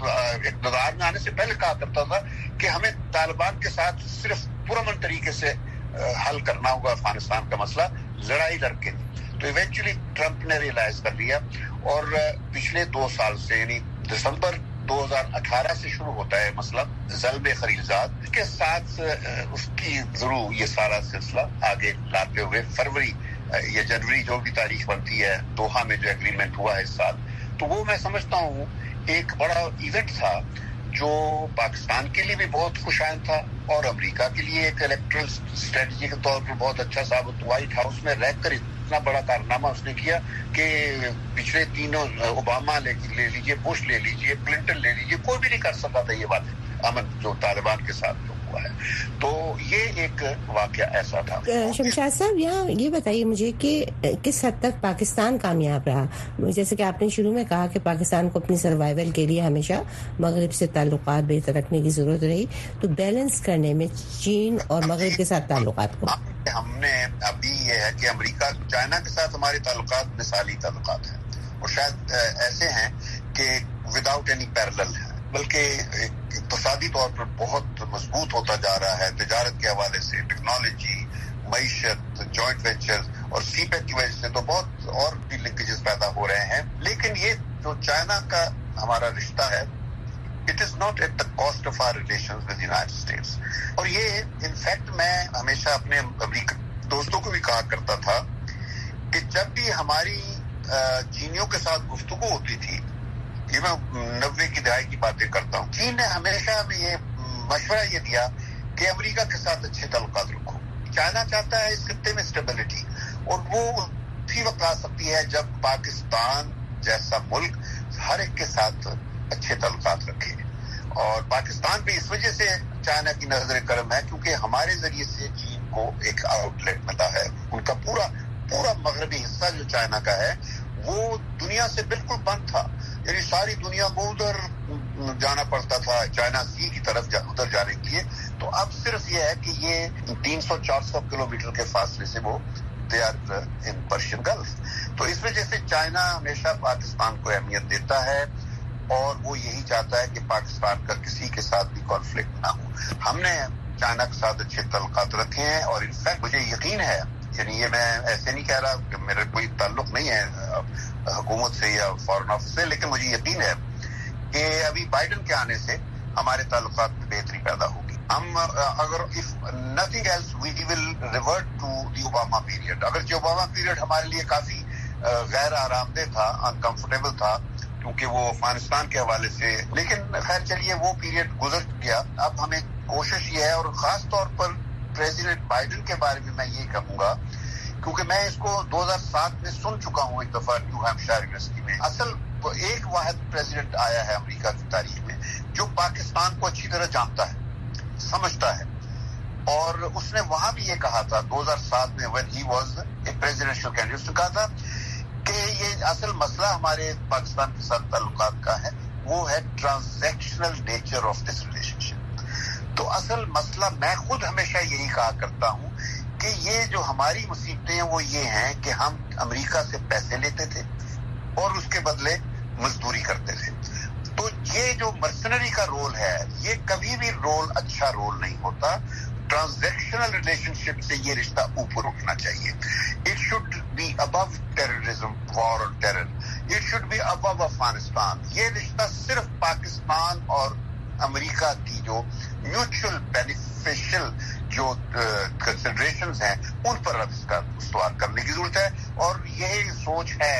اقتدار میں آنے سے پہلے کہا کرتا تھا کہ ہمیں طالبان کے ساتھ صرف پرامن طریقے سے حل کرنا ہوگا افغانستان کا مسئلہ, لڑائی لڑ کے. تو ایونچولی ٹرمپ نے ریئلائز کر لیا اور پچھلے دو سال سے یعنی دسمبر دو ہزار اٹھارہ سے شروع ہوتا ہے مسئلہ ضلب خلیلزاد کے ساتھ, اس کی ضرور یہ سارا سلسلہ آگے لاتے ہوئے فروری یا جنوری جو بھی تاریخ بنتی ہے دوحہ میں جو ایگریمنٹ ہوا ہے اس سال, تو وہ میں سمجھتا ہوں ایک بڑا ایونٹ تھا جو پاکستان کے لیے بھی بہت خوشائند تھا اور امریکہ کے لیے ایک الیکٹرل اسٹریٹجی کے طور پر بہت اچھا ثابت. وائٹ ہاؤس میں رہ کر اتنا بڑا کارنامہ اس نے کیا کہ پچھلے تینوں اوباما لے لیجیے, بش لے لیجیے, کلنٹن لے لیجیے, کوئی بھی نہیں کر سکا تھا یہ بات امن جو طالبان کے ساتھ جو ہوا ہے. تو یہ ایک واقعہ ایسا تھا. شمشاد صاحب یہاں یہ بتائیے مجھے کہ کس حد تک پاکستان کامیاب رہا. جیسے کہ آپ نے شروع میں کہا کہ پاکستان کو اپنی سروائیول کے لیے ہمیشہ مغرب سے تعلقات بہتر رکھنے کی ضرورت رہی, تو بیلنس کرنے میں چین اور مغرب کے ساتھ تعلقات کو ہم نے ابھی یہ ہے کہ امریکہ چائنا کے ساتھ ہمارے تعلقات مثالی تعلقات ہیں اور شاید ایسے ہیں کہ وداؤٹ اینی پیرلل ہے, بلکہ اقتصادی طور پر بہت مضبوط ہوتا جا رہا ہے. تجارت کے حوالے سے, ٹیکنالوجی, معیشت, جوائنٹ وینچر اور سی پیک کی وجہ سے تو بہت اور بھی لنکیجز پیدا ہو رہے ہیں. لیکن یہ جو چائنا کا ہمارا رشتہ ہے, it is not at the cost of our relations with United States. اور یہ انفیکٹ میں ہمیشہ اپنے امریکہ دوستوں کو بھی کہا کرتا تھا کہ جب بھی ہماری چینیوں کے ساتھ گفتگو ہوتی تھی, یہ میں نوے کی دہائی کی باتیں کرتا ہوں, چین نے ہمیشہ ہمیں یہ مشورہ یہ دیا کہ امریکہ کے ساتھ اچھے تعلقات رکھو. چائنا چاہتا ہے اس خطے میں اسٹیبلٹی, اور وہ اسی وقت آ سکتی ہے جب پاکستان جیسا ملک ہر ایک کے ساتھ اچھے تعلقات رکھے. اور پاکستان بھی اس وجہ سے چائنا کی نظر کرم ہے کیونکہ ہمارے ذریعے سے چین کو ایک آؤٹ لیٹ ملا ہے. ان کا پورا پورا مغربی حصہ جو چائنا کا ہے وہ دنیا سے بالکل بند تھا, یعنی ساری دنیا کو ادھر جانا پڑتا تھا چائنا سی کی طرف جا, ادھر جانے کے لیے. تو اب صرف یہ ہے کہ یہ تین سو چار سو کلو میٹر کے فاصلے سے وہ they are in Persian Gulf. تو اس وجہ سے چائنا ہمیشہ پاکستان کو اہمیت دیتا ہے اور وہ یہی چاہتا ہے کہ پاکستان کا کسی کے ساتھ بھی کانفلکٹ نہ ہو. ہم نے چائنا کے ساتھ اچھے تعلقات رکھے ہیں اور انفیکٹ مجھے یقین ہے, یعنی یہ میں ایسے نہیں کہہ رہا کہ میرا کوئی تعلق نہیں ہے حکومت سے یا فارن آفس سے, لیکن مجھے یقین ہے کہ ابھی بائیڈن کے آنے سے ہمارے تعلقات میں بہتری پیدا ہوگی. ہم اگر if nothing else we will revert to the Obama period. اگر جو اوباما پیریڈ ہمارے لیے کافی غیر آرام دہ تھا, انکمفرٹیبل تھا کیونکہ وہ افغانستان کے حوالے سے, لیکن خیر چلیے وہ پیریڈ گزر گیا. اب ہمیں کوشش یہ ہے, اور خاص طور پر پریزیڈنٹ بائیڈن کے بارے میں میں یہ کہوں گا کیونکہ میں اس کو دو ہزار سات میں سن چکا ہوں ایک دفعہ نیو ہیمپشائر یونیورسٹی میں. اصل ایک واحد پریزیڈنٹ آیا ہے امریکہ کی تاریخ میں جو پاکستان کو اچھی طرح جانتا ہے, سمجھتا ہے, اور اس نے وہاں بھی یہ کہا تھا دو ہزار سات میں when he was a presidential candidate, اس نے کہا تھا کہ یہ اصل مسئلہ ہمارے پاکستان کے ساتھ تعلقات کا ہے وہ ہے transactional nature of this relationship. تو اصل مسئلہ میں خود ہمیشہ یہی کہا کرتا ہوں کہ یہ جو ہماری مصیبتیں ہیں وہ یہ ہیں کہ ہم امریکہ سے پیسے لیتے تھے اور اس کے بدلے مزدوری کرتے تھے. تو یہ جو مرسنری کا رول ہے یہ کبھی بھی رول اچھا رول نہیں ہوتا. ٹرانزیکشنل ریلیشن شپ سے یہ رشتہ اوپر اٹھنا چاہیے. It should be above terrorism, war on terror. It should be above Afghanistan. یہ رشتہ صرف پاکستان اور امریکہ کی جو میوچل بینیفیشل جو کنسیڈریشنز ہیں ان پر اب اس کا استوار کرنے کی ضرورت ہے. اور یہی سوچ ہے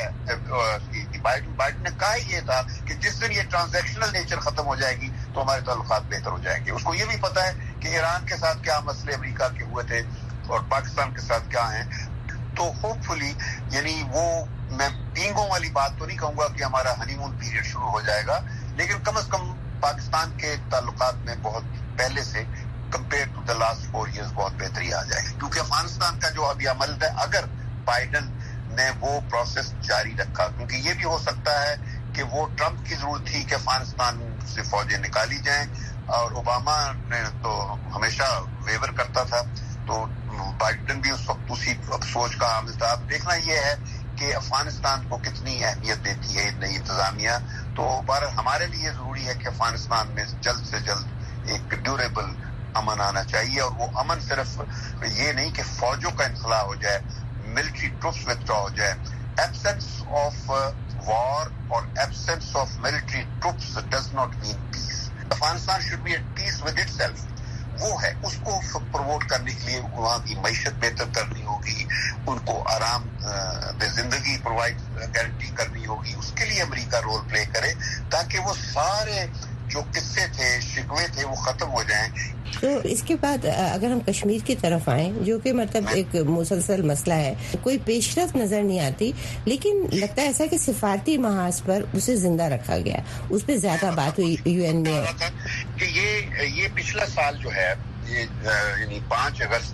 بائیڈن بائیڈن نے کہا یہ تھا کہ جس دن یہ ٹرانزیکشنل نیچر ختم ہو جائے گی تو ہمارے تعلقات بہتر ہو جائیں گے. اس کو یہ بھی پتا ہے کہ ایران کے ساتھ کیا مسئلے امریکہ کے ہوئے تھے اور پاکستان کے ساتھ کیا ہیں. تو ہوپ فلی یعنی وہ میں پینگوں والی بات تو نہیں کہوں گا کہ ہمارا ہنی مون پیریڈ شروع ہو جائے گا, لیکن کم از کم پاکستان کے تعلقات میں بہت پہلے سے compare to the last four years بہت بہتری آ جائے گی. کیونکہ افغانستان کا جو ابھی عمل ہے اگر بائیڈن نے وہ پروسیس جاری رکھا, کیونکہ یہ بھی ہو سکتا ہے کہ وہ ٹرمپ کی ضرورت تھی کہ افغانستان سے فوجیں نکالی جائیں اور اوباما نے تو ہمیشہ ویور کرتا تھا, تو بائیڈن بھی اس وقت اسی سوچ کا حامل تھا. اب دیکھنا یہ ہے کہ افغانستان کو کتنی اہمیت دیتی ہے نئی انتظامیہ. تو پر ہمارے لیے ضروری ہے کہ افغانستان میں جلد سے جلد ایک ڈیوریبل امن آنا چاہیے, اور وہ امن صرف یہ نہیں کہ فوجوں کا انخلاء ہو جائے, ملٹری ٹروپس وتھڈرا ہو جائے. ایبسنس آف وار اور absence of military troops does not mean peace. Afghanistan should be at peace with itself. وہ ہے, اس کو پروموٹ کرنے کے لیے وہاں کی معیشت بہتر کرنی ہوگی, ان کو آرام زندگی پرووائڈ گارنٹی کرنی ہوگی. اس کے لیے امریکہ رول پلے کرے تاکہ وہ سارے جو قصے تھے شکوے تھے وہ ختم ہو جائیں. تو اس کے بعد اگر ہم کشمیر کی طرف آئیں جو کہ مطلب ایک مسلسل مسئلہ ہے, کوئی پیش رفت نظر نہیں آتی, لیکن لگتا ہے ایسا کہ سفارتی محاذ پر اسے زندہ رکھا گیا, اس پہ زیادہ بات ہوئی یو این میں کہ یہ یہ پچھلا سال جو ہے یہ یعنی پانچ اگست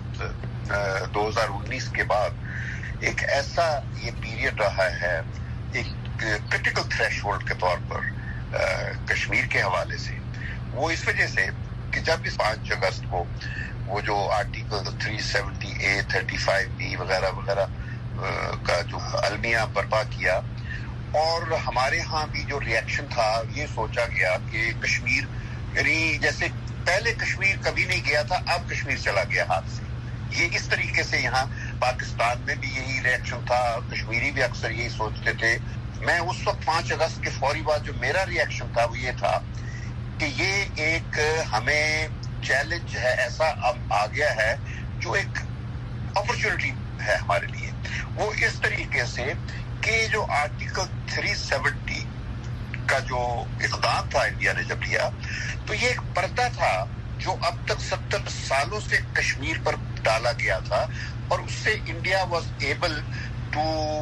دو ہزار انیس کے بعد ایک ایسا یہ پیریڈ رہا ہے ایک کرٹیکل تھریش ہولڈ کے طور پر کشمیر کے حوالے سے. وہ اس وجہ سے کہ جب اس پانچ اگست کو وہ جو article three seventy A thirty five B وغیرہ وغیرہ کا جو المیہ برپا کیا, اور ہمارے ہاں بھی جو ریئیکشن تھا یہ سوچا گیا کہ کشمیر یعنی جیسے پہلے کشمیر کبھی نہیں گیا تھا اب کشمیر چلا گیا ہاتھ سے. یہ اس طریقے سے یہاں پاکستان میں بھی یہی ریئیکشن تھا, کشمیری بھی اکثر یہی سوچتے تھے. میں اس وقت پانچ اگست کے فوری بعد جو میرا ریئیکشن تھا وہ یہ تھا کہ یہ ایک ہمیں چیلنج ہے ایسا اب آ گیا ہے جو ایک اپرچونٹی ہے ہمارے لیے. وہ اس طریقے سے کہ جو آرٹیکل تھری سیونٹی کا جو اقدام تھا انڈیا نے جب لیا تو یہ ایک پردہ تھا جو اب تک ستر سالوں سے کشمیر پر ڈالا گیا تھا, اور اس سے India was able to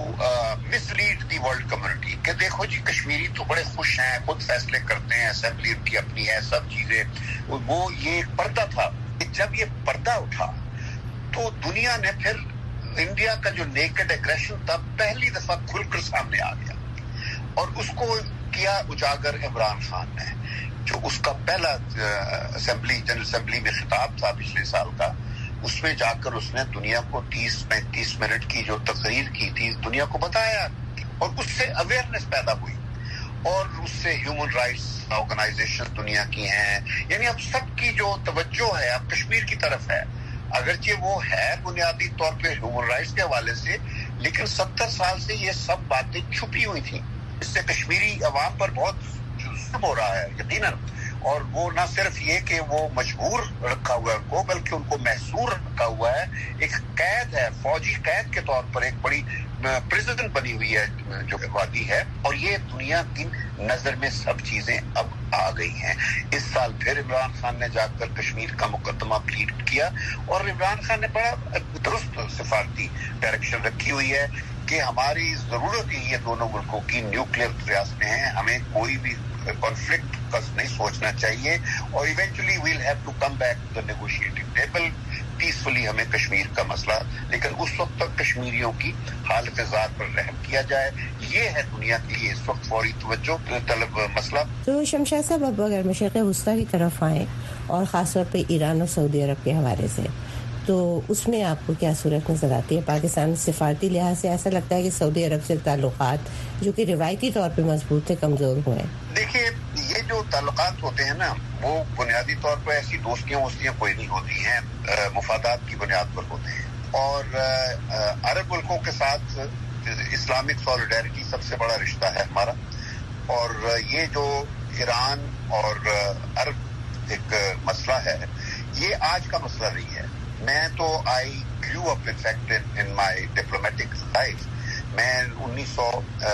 mislead the world community کہ دیکھو جی کشمیری تو بڑے خوش ہیں, خود فیصلے کرتے ہیں, اسمبلی ان کی اپنی ہے, سب چیزیں. وہ یہ ایک پردہ تھا کہ جب یہ پردہ اٹھا تو دنیا نے پھر انڈیا کا جو نیکڈ ایگریشن تھا پہلی دفعہ کھل کر سامنے آ گیا, اور اس کو کیا اجاگر عمران خان نے جو اس کا پہلا اسمبلی جنرل اسمبلی میں خطاب تھا پچھلے سال کا، اس میں جا کر اس نے دنیا کو تیس پینتیس منٹ کی جو تقریر کی تھی دنیا کو بتایا، اور اس سے اویئرنیس پیدا ہوئی، اور اس سے ہیومن رائٹس آرگنائزیشن دنیا کی ہیں، یعنی اب سب کی جو توجہ ہے اب کشمیر کی طرف ہے، اگرچہ وہ ہے بنیادی طور پہ ہیومن رائٹس کے حوالے سے، لیکن ستر سال سے یہ سب باتیں چھپی ہوئی تھیں، اس سے کشمیری عوام پر بہت ظلم ہو رہا ہے یقیناً، اور وہ نہ صرف یہ کہ وہ مجبور رکھا ہوا ہے ان کو، بلکہ ان کو محصور رکھا ہوا ہے، ایک قید ہے، فوجی قید کے طور پر ایک بڑی پریزن بنی ہوئی ہے جو وادی ہے، اور یہ دنیا کی نظر میں سب چیزیں اب آ گئی ہیں۔ اس سال پھر عمران خان نے جا کر کشمیر کا مقدمہ پلیٹ کیا، اور عمران خان نے بڑا درست سفارتی ڈائریکشن رکھی ہوئی ہے کہ ہماری ضرورت ہی یہ دونوں ملکوں کی نیوکلیئر ریاستیں ہیں، ہمیں کوئی بھی کانفلکٹ کا نہیں سوچنا چاہیے، اور eventually we'll have to come back to the negotiating table peacefully, ہمیں کشمیر کا مسئلہ، لیکن اس وقت تک کشمیریوں کی حالت ذات پر رحم کیا جائے، یہ ہے دنیا کے لیے اس وقت فوری توجہ طلب مسئلہ۔ تو شمشاد صاحب، اب اگر مشرق وسطیٰ کی طرف آئیں اور خاص طور پہ ایران اور سعودی عرب کے حوالے سے، تو اس میں آپ کو کیا صورت نظر آتی ہے؟ پاکستان سفارتی لحاظ سے ایسا لگتا ہے کہ سعودی عرب سے تعلقات جو کہ روایتی طور پہ مضبوط تھے کمزور ہوئے ہیں۔ دیکھیے، یہ جو تعلقات ہوتے ہیں نا، وہ بنیادی طور پر ایسی دوستیاں وستیاں کوئی نہیں ہوتی ہیں، مفادات کی بنیاد پر ہوتے ہیں، اور عرب ملکوں کے ساتھ اسلامک سالیڈیرٹی سب سے بڑا رشتہ ہے ہمارا، اور یہ جو ایران اور عرب ایک مسئلہ ہے، یہ آج کا مسئلہ نہیں ہے۔ میں تو I grew up in fact in my diplomatic life, میں انیس سو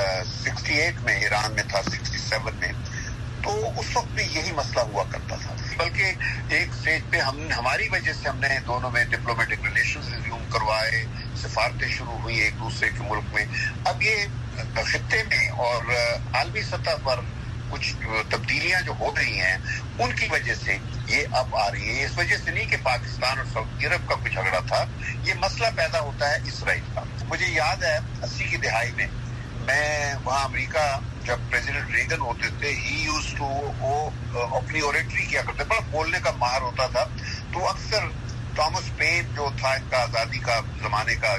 سکسٹی ایٹ میں ایران میں تھا، سکسٹی سیون میں، تو اس وقت بھی یہی مسئلہ ہوا کرتا تھا، بلکہ ایک اسٹیج پہ ہم ہماری وجہ سے ہم نے دونوں میں ڈپلومیٹک ریلیشنز ریزیوم کروائے، سفارتیں شروع ہوئی ایک دوسرے کے ملک میں۔ اب یہ خطے میں اور عالمی سطح پر کچھ تبدیلیاں جو ہو رہی ہیں، ان کی وجہ سے یہ اب آ رہی ہے۔ اس وجہ سے نہیں کہ پاکستان اور سعودی عرب کا کچھ جھگڑا تھا، یہ مسئلہ پیدا ہوتا ہے اسرائیل کا۔ مجھے یاد ہے اسی کی دہائی میں میں وہاں امریکہ جب پریزیڈنٹ ریگن ہوتے تھے، ہی یوز ٹو وہ اپنی اوریٹری کیا کرتے، بڑا بولنے کا ماہر ہوتا تھا، تو اکثر تھامس پین جو تھا ان کا آزادی کا زمانے کا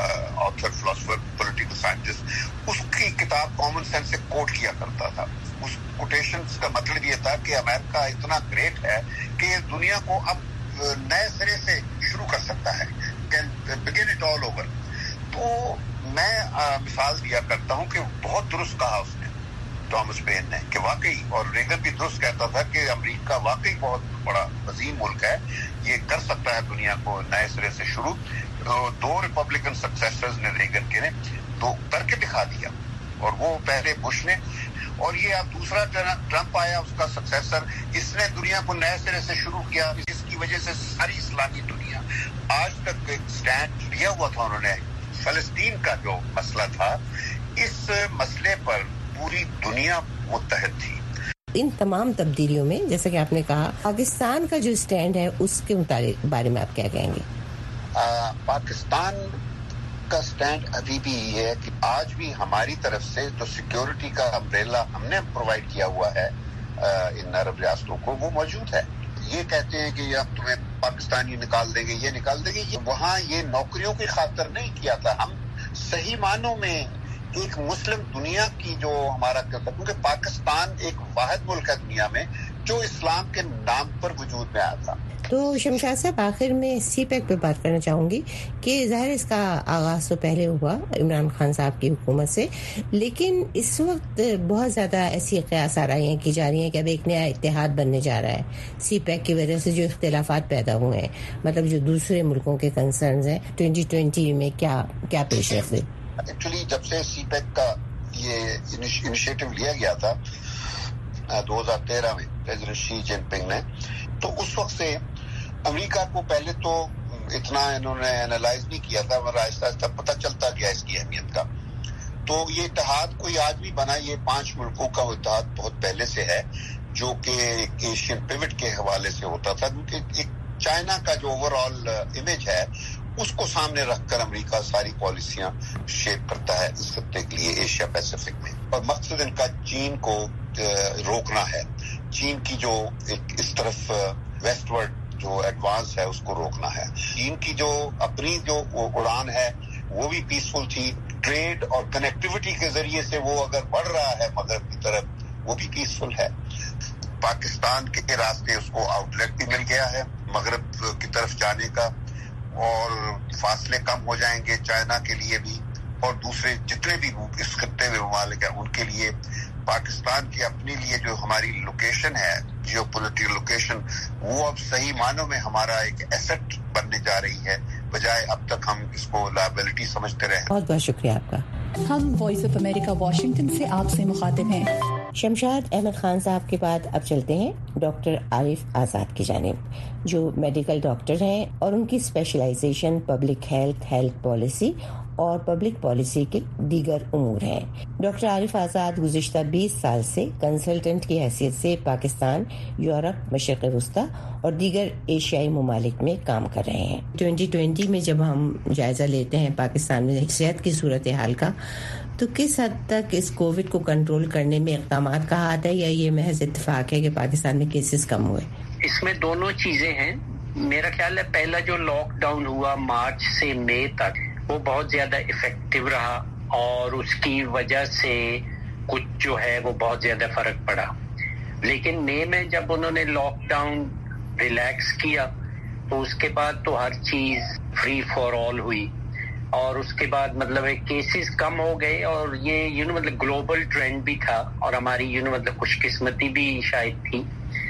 آتھر، فلاسفر، پولیٹیکل سائنٹسٹ، اس کی کتاب کامن سینس سے کوٹ کیا کرتا تھا۔ اس کوٹیشنز کا مطلب یہ تھا کہ امریکہ اتنا گریٹ ہے کہ دنیا کو اب نئے سرے سے شروع کر سکتا ہے، can begin it all over. تو میں مثال دیا کرتا ہوں کہ بہت درست کہا اس نے، تھامس پین نے، کہ واقعی، اور ریگن بھی درست کہتا تھا کہ امریکہ واقعی بہت بڑا عظیم ملک ہے، یہ کر سکتا ہے دنیا کو نئے سرے سے شروع۔ دو ریپبلکن سکسیسرز نے ریگن کے نے تو کر کے دکھا دیا، اور وہ پہلے بش نے، اور یہ اب دوسرا ٹرمپ آیا اس کا سکسیسر، اس نے دنیا کو نئے سرے سے شروع کیا، جس کی وجہ سے ساری اسلامی دنیا آج تک ایک سٹینڈ لیا ہوا تھا انہوں نے۔ فلسطین کا جو مسئلہ تھا، اس مسئلے پر پوری دنیا متحد تھی۔ ان تمام تبدیلیوں میں جیسا کہ آپ نے کہا، پاکستان کا جو سٹینڈ ہے اس کے متعلق بارے میں آپ کیا کہیں گے؟ آ, پاکستان کا سٹینڈ ابھی بھی یہ ہے کہ آج بھی ہماری طرف سے جو سیکیورٹی کا امبریلا ہم نے پرووائڈ کیا ہوا ہے ان عرب ریاستوں کو، وہ موجود ہے۔ یہ کہتے ہیں کہ اب تمہیں پاکستانی نکال دیں گے، یہ نکال دیں گے، یہ وہاں یہ نوکریوں کی خاطر نہیں کیا تھا، ہم صحیح معنوں میں ایک مسلم دنیا کی جو ہمارا کرتا، کیونکہ پاکستان ایک واحد ملک ہے دنیا میں جو اسلام کے نام پر وجود میں آیا تھا۔ تو شمشاد صاحب، آخر میں سی پیک پہ بات کرنا چاہوں گی کہ ظاہر اس کا آغاز تو پہلے ہوا عمران خان صاحب کی حکومت سے، لیکن اس وقت بہت زیادہ ایسی قیاس آرائیاں کی جا رہی ہیں کہ اب ایک نیا اتحاد بننے جا رہا ہے سی پیک کی وجہ سے، جو اختلافات پیدا ہوئے ہیں، مطلب جو دوسرے ملکوں کے کنسرنز ہیں، ٹوئنٹی ٹوئنٹی میں کیا کیا پیش رفت ہے؟ ایکچولی جب سے سی پیک کا یہ انیشیٹو لیا گیا تھا دو ہزار تیرہ میں پریزیڈنٹ شی جن پنگ نے، تو اس وقت سے امریکہ کو پہلے تو اتنا انہوں نے اینالائز نہیں کیا تھا، مگر آہستہ آہستہ پتہ چلتا گیا اس کی اہمیت کا۔ تو یہ اتحاد کوئی آج بھی بنا، یہ پانچ ملکوں کا اتحاد بہت پہلے سے ہے، جو کہ ایشین پیوٹ کے حوالے سے ہوتا تھا، کیونکہ ایک چائنا کا جو اوور آل امیج ہے اس کو سامنے رکھ کر امریکہ ساری پالیسیاں شیپ کرتا ہے اس خطے کے لیے ایشیا پیسیفک میں، اور مقصد ان کا چین کو روکنا ہے۔ चीन की जो एक इस तरफ वेस्टवर्ड जो एडवांस है उसको रोकना है। चीन की जो अपनी जो उड़ान है वो भी पीसफुल थी, ट्रेड और कनेक्टिविटी के जरिए से वो अगर बढ़ रहा है मगरब की तरफ वो भी पीसफुल है। पाकिस्तान के रास्ते उसको आउटलेट भी मिल गया है मगरब की तरफ जाने का, और फासले कम हो जाएंगे चाइना के लिए भी और दूसरे जितने भी इस खत्ते में ममालिक हैं उनके लिए। पाकिस्तान की अपने लिए जो हमारी लोकेशन है, जियो पॉलिटिकल लोकेशन, वो अब सही मानों में हमारा एक एसेट बनने जा रही है, बजाय अब तक हम इसको लायबिलिटी समझते रहे। बहुत बहुत शुक्रिया आपका। हम वॉइस ऑफ अमेरिका वाशिंगटन से आपसे मुखातिब हैं। शमशाद अहमद खान साहब के बाद अब चलते हैं डॉक्टर आरिफ आज़ाद की जानिब, जो मेडिकल डॉक्टर हैं और उनकी specialisation public health, health policy और पब्लिक पॉलिसी के दीगर उमूर हैं। डॉक्टर आरिफ आज़ाद गुज़िश्ता बीस साल से कंसल्टेंट की हैसियत से पाकिस्तान, यूरोप, मशरिक़ वस्ता और दीगर एशियाई ममालिक में काम कर रहे हैं। ट्वेंटी ट्वेंटी में जब हम जायजा लेते हैं पाकिस्तान में सेहत की सूरत हाल का, तो किस हद तक इस कोविड को कंट्रोल करने में इक़दामात का हाथ है, या ये महज इत्तेफाक है कि पाकिस्तान में केसेस कम हुए? इसमें दोनों चीजें हैं। मेरा ख्याल है पहला जो लॉकडाउन हुआ मार्च से मई तक, वो बहुत ज्यादा इफेक्टिव रहा और उसकी वजह से कुछ जो है वो बहुत ज्यादा फर्क पड़ा। लेकिन मई में जब उन्होंने लॉकडाउन रिलैक्स किया तो उसके बाद तो हर चीज फ्री फॉर ऑल हुई और उसके बाद मतलब केसेस कम हो गए और ये यू नो मतलब ग्लोबल ट्रेंड भी था और हमारी यू नो मतलब खुशकिस्मती भी शायद थी।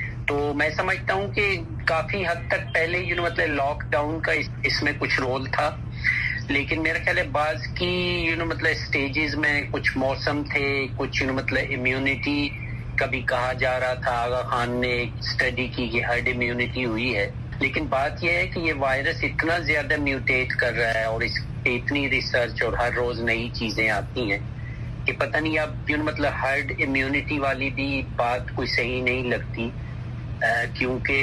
तो मैं समझता हूँ कि काफी हद तक पहले यू नो मतलब लॉकडाउन का इस, इसमें कुछ रोल था, लेकिन मेरा ख्याल है बाज की यू नो मतलब स्टेजेस में कुछ मौसम थे, कुछ यू नो मतलब इम्यूनिटी कभी कहा जा रहा था, आगा खान ने स्टडी की कि हर्ड इम्यूनिटी हुई है, लेकिन बात यह है कि ये वायरस इतना ज्यादा म्यूटेट कर रहा है और इस पे इतनी रिसर्च और हर रोज नई चीजें आती हैं कि पता नहीं अब यू नो मतलब हर्ड इम्यूनिटी वाली भी बात कोई सही नहीं लगती, क्योंकि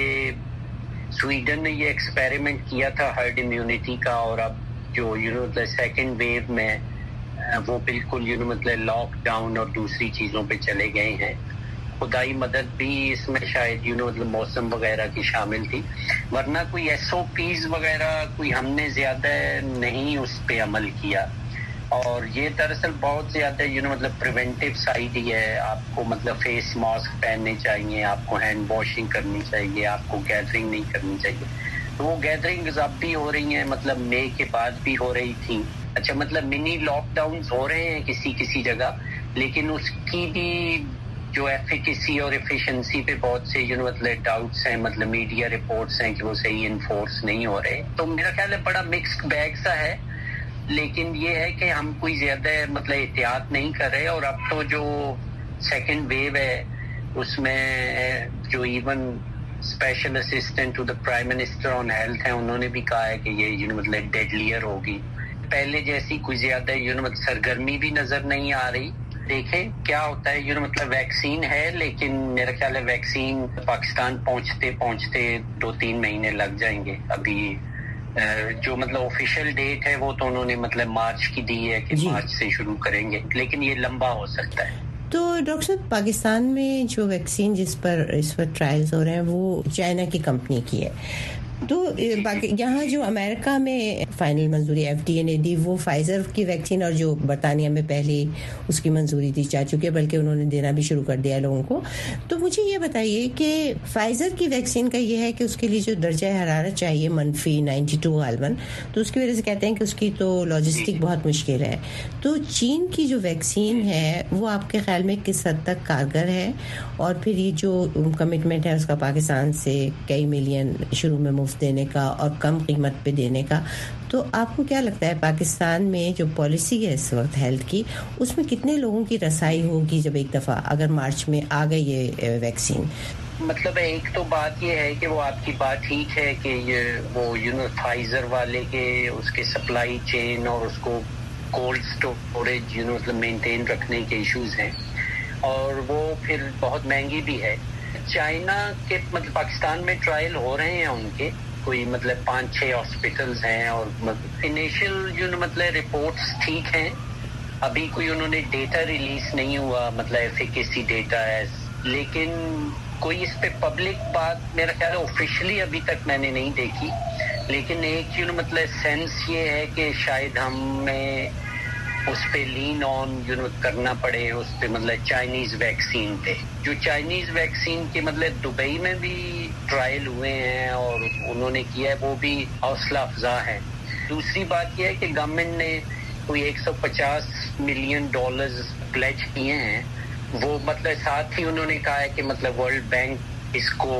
स्वीडन ने ये एक्सपेरिमेंट किया था हर्ड इम्यूनिटी का और अब जो यू नो मतलब सेकेंड वेव में वो बिल्कुल यू नो मतलब लॉकडाउन और दूसरी चीजों पे चले गए हैं। खुदाई मदद भी इसमें शायद यू नो मतलब मौसम वगैरह की शामिल थी, वरना कोई एसओपीज वगैरह कोई हमने ज्यादा नहीं उस पे अमल किया। और ये दरअसल बहुत ज्यादा यू नो मतलब प्रिवेंटिव साइड ही है। आपको मतलब फेस मास्क पहनने चाहिए, आपको हैंड वॉशिंग करनी चाहिए, आपको गैदरिंग नहीं करनी चाहिए। तो वो गैदरिंग अब भी हो रही हैं, मतलब मई के बाद भी हो रही थी। अच्छा मतलब मिनी लॉकडाउन हो रहे हैं किसी किसी जगह, लेकिन उसकी भी जो एफिकेसी और एफिशिएंसी पे बहुत से यू नो मतलब डाउट्स हैं, मतलब मीडिया रिपोर्ट्स हैं कि वो सही इन्फोर्स नहीं हो रहे। तो मेरा ख्याल है बड़ा मिक्स्ड बैग सा है, लेकिन ये है कि हम कोई ज्यादा मतलब एहतियात नहीं कर रहे। और अब तो जो सेकंड वेव है उसमें जो even special assistant to the prime minister on health है, उन्होंने भी कहा है कि ये यू नो मतलब डेडलियर होगी। पहले जैसी कोई ज्यादा यू नो मतलब सरगर्मी भी नजर नहीं आ रही। देखें क्या होता है। यू नो मतलब वैक्सीन है, लेकिन मेरा ख्याल है वैक्सीन पाकिस्तान पहुंचते पहुंचते दो तीन महीने लग जाएंगे। अभी जो मतलब ऑफिशियल डेट है वो तो उन्होंने मतलब मार्च की दी है कि मार्च से शुरू करेंगे, लेकिन ये लंबा हो सकता है। तो डॉक्टर साहब, पाकिस्तान में जो वैक्सीन जिस पर इस वक्त ट्रायल्स हो रहे हैं वो चाइना की कंपनी की है, तो यहाँ जो अमेरिका में फाइनल मंजूरी एफडीए ने दी वो फाइजर की वैक्सीन, और जो बरतानिया में पहले उसकी मंजूरी दी जा चुकी है, बल्कि उन्होंने देना भी शुरू कर दिया है लोगों को। तो मुझे ये बताइए कि फाइजर की वैक्सीन का ये है कि उसके लिए जो दर्जा हरारत चाहिए मनफी नाइन्टी टू गालबन, तो उसकी वजह से कहते हैं कि उसकी तो लॉजिस्टिक बहुत मुश्किल है। तो चीन की जो वैक्सीन है वो आपके ख्याल में किस हद तक कारगर है, और फिर ये जो कमिटमेंट है उसका पाकिस्तान से कई मिलियन शुरू में देने का और कम कीमत पे देने का, तो आपको क्या लगता है पाकिस्तान में जो पॉलिसी है इस वक्त हेल्थ की, उसमें कितने लोगों की रसाई होगी जब एक दफा अगर मार्च में आ गई ये वैक्सीन? मतलब एक तो बात ये है कि वो आपकी बात ठीक है कि ये वो यू नो फाइजर वाले के उसके सप्लाई चेन और उसको कोल्ड स्टोरेज यू नो मतलब मेंटेन रखने के इश्यूज हैं, और वो फिर बहुत महंगी भी है। चाइना के मतलब पाकिस्तान में ट्रायल हो रहे हैं उनके, कोई मतलब पांच छह हॉस्पिटल्स हैं, और इनिशियल यू नो मतलब रिपोर्ट्स ठीक हैं। अभी कोई उन्होंने डेटा रिलीज नहीं हुआ, मतलब एफिकेसी डेटा है, लेकिन कोई इस पे पब्लिक बात मेरा ख्याल है ऑफिशियली अभी तक मैंने नहीं देखी, लेकिन एक यू नो मतलब सेंस ये है कि शायद हमें उस पे लीन ऑन यू नो करना पड़े, उस पे मतलब चाइनीज वैक्सीन पे। जो चाइनीज वैक्सीन के मतलब दुबई में भी ट्रायल हुए हैं और उन्होंने किया है, वो भी हौसला अफजा है। दूसरी बात यह है कि गवर्नमेंट ने कोई एक सौ पचास मिलियन डॉलर्स प्लेज किए हैं, वो मतलब साथ ही उन्होंने कहा है कि मतलब वर्ल्ड बैंक इसको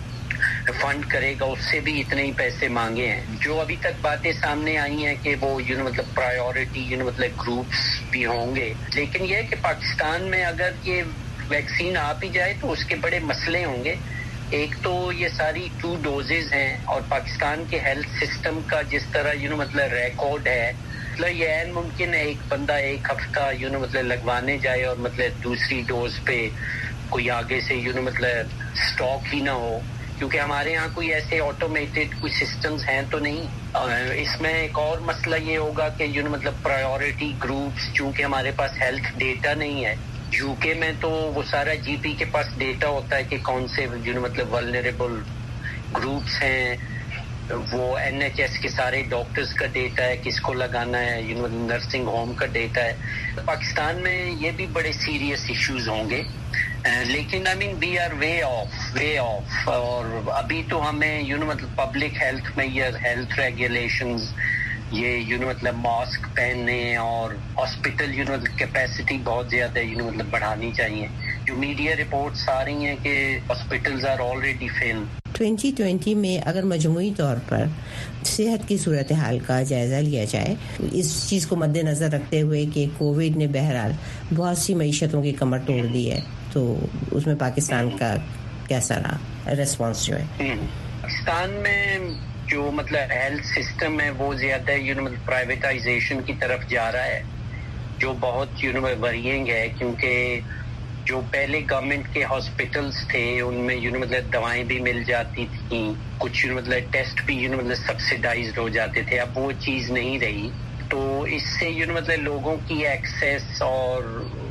फंड करेगा, उससे भी इतने ही पैसे मांगे हैं। जो अभी तक बातें सामने आई हैं कि वो यू नो मतलब प्रायोरिटी यू नो मतलब ग्रुप्स भी होंगे, लेकिन यह है कि पाकिस्तान में अगर ये वैक्सीन आ भी जाए तो उसके बड़े मसले होंगे। एक तो ये सारी टू डोजेज हैं और पाकिस्तान के हेल्थ सिस्टम का जिस तरह यू नो मतलब रिकॉर्ड है, मतलब ये ऐन मुमकिन है एक बंदा एक हफ्ता यू नो मतलब लगवाने जाए और मतलब दूसरी डोज पे कोई आगे से यू नो मतलब स्टॉक ही ना हो, क्योंकि हमारे यहाँ कोई ऐसे ऑटोमेटेड कोई सिस्टम्स हैं तो नहीं। इसमें एक और मसला ये होगा कि यू नो मतलब प्रायोरिटी ग्रुप्स, चूंकि हमारे पास हेल्थ डेटा नहीं है। यूके में तो वो सारा जीपी के पास डेटा होता है कि कौन से यू नो मतलब वल्नरेबल ग्रुप्स हैं, वो एनएचएस के सारे डॉक्टर्स का डेटा है, किसको लगाना है, यू नो नर्सिंग होम का डेटा है। तो पाकिस्तान में ये भी बड़े सीरियस इश्यूज होंगे, Uh, लेकिन I mean we are way off way off और अभी तो हमें यू नो मतलब पब्लिक हेल्थ में ये हेल्थ रेगुलेशंस, ये यू नो मतलब मास्क पहनने और हॉस्पिटल यू नो कैपेसिटी बहुत ज्यादा यू नो मतलब बढ़ानी चाहिए। जो मीडिया रिपोर्ट्स आ रही हैं कि hospitals are already fail. Twenty twenty में अगर मजमूई तौर पर सेहत की सूरत हाल का जायजा लिया जाए, इस चीज़ को मद्देनजर रखते हुए कि कोविड ने बहरहाल बहुत सी मईशतों की कमर तोड़ दी है, तो उसमें पाकिस्तान का कैसा रहा रेस्पॉन्स जो है? पाकिस्तान में जो मतलब हेल्थ सिस्टम है वो ज्यादा यू नो मतलब प्राइवेटाइजेशन की तरफ जा रहा है, जो बहुत यू नो वरीइंग है, क्योंकि जो पहले गवर्नमेंट के हॉस्पिटल्स थे उनमें यू नो मतलब दवाएं भी मिल जाती थी, कुछ यू नो मतलब टेस्ट भी यू नो मतलब सब्सिडाइज्ड हो जाते थे, अब वो चीज नहीं रही। तो इससे यू नो मतलब लोगों की एक्सेस और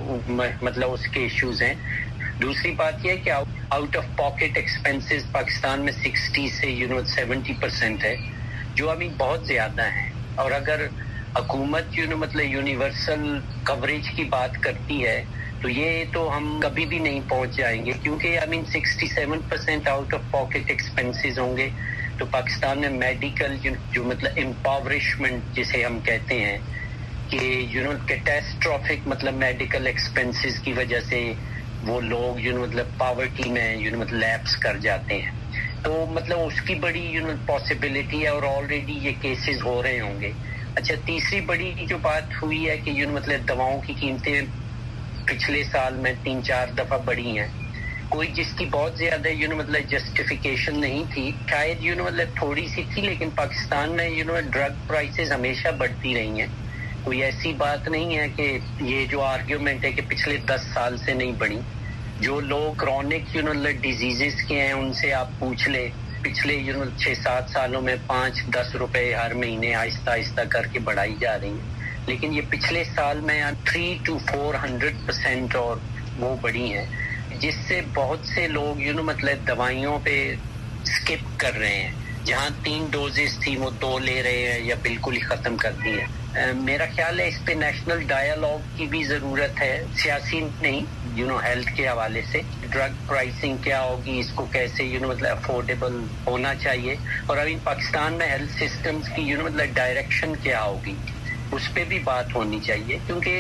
मतलब उसके इश्यूज हैं। दूसरी बात यह है कि out of pocket expenses Pakistan में साठ से यू नो सत्तर परसेंट है, जो अभी बहुत ज्यादा है। और अगर हुकूमत यू नो मतलब यूनिवर्सल कवरेज की बात करती है तो ये तो हम कभी भी नहीं पहुंच जाएंगे, क्योंकि आई मीन सड़सठ percent out of pocket expenses होंगे। तो पाकिस्तान में मेडिकल जो मतलब एम्पावरिशमेंट जिसे हम कहते हैं कि यू नो कैटास्ट्रॉफिक मतलब मेडिकल एक्सपेंसेस की वजह से वो लोग यू नो मतलब पॉवर्टी में यू नो मतलब लैप्स कर जाते हैं, तो मतलब उसकी बड़ी यू नो पॉसिबिलिटी है और ऑलरेडी ये केसेस हो रहे होंगे। अच्छा, तीसरी बड़ी जो बात हुई है कि यू नो मतलब दवाओं की कीमतें पिछले साल में तीन चार दफा बढ़ी हैं, कोई जिसकी बहुत ज्यादा यू नो मतलब जस्टिफिकेशन नहीं थी, शायद यू नो मतलब थोड़ी सी थी, लेकिन पाकिस्तान में यू नो ड्रग प्राइसेस हमेशा बढ़ती रही हैं। कोई ऐसी बात नहीं है कि ये जो आर्ग्यूमेंट है कि पिछले दस साल से नहीं बढ़ी। जो लोग क्रॉनिक यू नो डिजीजेस के हैं उनसे आप पूछ ले, पिछले यू नो छह सात सालों में पाँच दस रुपए हर महीने आहिस्ता आहिस्ता करके बढ़ाई जा रही है, लेकिन ये पिछले साल में three two four hundred percent और वो बढ़ी है, जिससे बहुत से लोग यू नो मतलब दवाइयों पे स्किप कर रहे हैं। जहाँ तीन डोजेस थी वो दो ले रहे हैं या बिल्कुल ही खत्म कर दी है। Uh, मेरा ख्याल है इस पे नेशनल डायलॉग की भी जरूरत है, सियासी नहीं, यू नो हेल्थ के हवाले से। ड्रग प्राइसिंग क्या होगी, इसको कैसे यू नो मतलब अफोर्डेबल होना चाहिए, और अभी पाकिस्तान में हेल्थ सिस्टम्स की यू नो मतलब डायरेक्शन क्या होगी उस पे भी बात होनी चाहिए, क्योंकि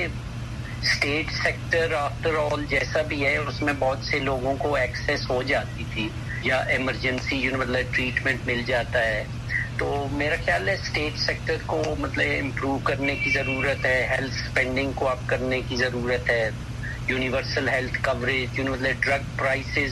स्टेट सेक्टर आफ्टर ऑल जैसा भी है उसमें बहुत से लोगों को एक्सेस हो जाती थी या इमरजेंसी यू नो मतलब ट्रीटमेंट मिल जाता है। तो मेरा ख्याल है स्टेट सेक्टर को मतलब इम्प्रूव करने की ज़रूरत है, हेल्थ स्पेंडिंग को अप करने की ज़रूरत है, universal health coverage you know मतलब ड्रग प्राइसेस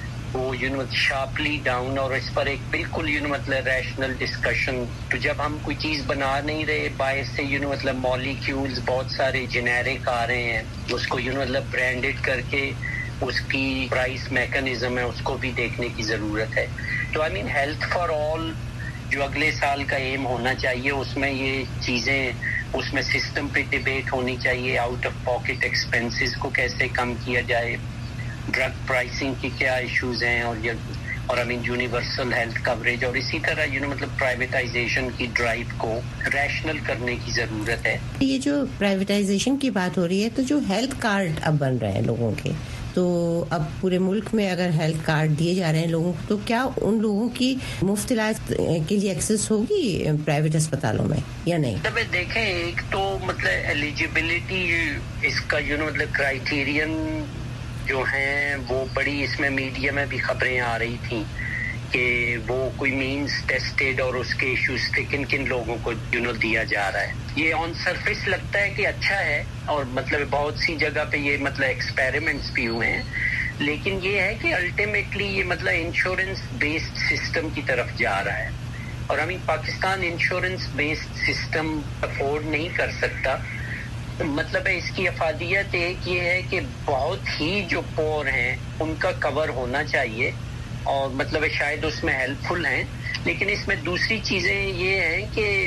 को यू नो शार्पली डाउन, और इस पर एक बिल्कुल यू नो मतलब रैशनल डिस्कशन। तो जब हम कोई चीज़ बना नहीं रहे बाहर से यू नो मतलब मॉलिक्यूल्स बहुत सारे जेनेरिक आ रहे हैं, उसको यू नो मतलब ब्रांडेड करके उसकी प्राइस मैकेनिज्म है उसको भी देखने की ज़रूरत है। तो I mean health for all जो अगले साल का एम होना चाहिए उसमें ये चीजें, उसमें सिस्टम पे डिबेट होनी चाहिए, आउट ऑफ पॉकेट एक्सपेंसेस को कैसे कम किया जाए, ड्रग प्राइसिंग की क्या इश्यूज हैं और ये और I mean universal health coverage और इसी तरह यू नो मतलब प्राइवेटाइजेशन की ड्राइव को रैशनल करने की जरूरत है। ये जो प्राइवेटाइजेशन की बात हो रही है तो जो हेल्थ कार्ड अब बन रहे हैं लोगों के, तो अब पूरे मुल्क में अगर हेल्थ कार्ड दिए जा रहे हैं लोगों को, तो क्या उन लोगों की मुफ्त इलाज के लिए एक्सेस होगी प्राइवेट अस्पतालों में या नहीं? तब देखें, एक तो मतलब एलिजिबिलिटी इसका यू नो मतलब क्राइटेरियन जो हैं वो बड़ी इसमें मीडिया में भी खबरें आ रही थी कि वो कोई मींस टेस्टेड और उसके इश्यूज से किन किन लोगों को यू नो दिया जा रहा है। ये ऑन सरफेस लगता है कि अच्छा है और मतलब बहुत सी जगह पे ये मतलब एक्सपेरिमेंट्स भी हुए हैं, लेकिन ये है कि अल्टीमेटली ये मतलब इंश्योरेंस बेस्ड सिस्टम की तरफ जा रहा है और हमें Pakistan insurance based system afford नहीं कर सकता। मतलब है इसकी अफादियत एक ये है कि बहुत ही जो पोर हैं उनका कवर होना चाहिए और मतलब है शायद उसमें हेल्पफुल हैं, लेकिन इसमें दूसरी चीजें ये हैं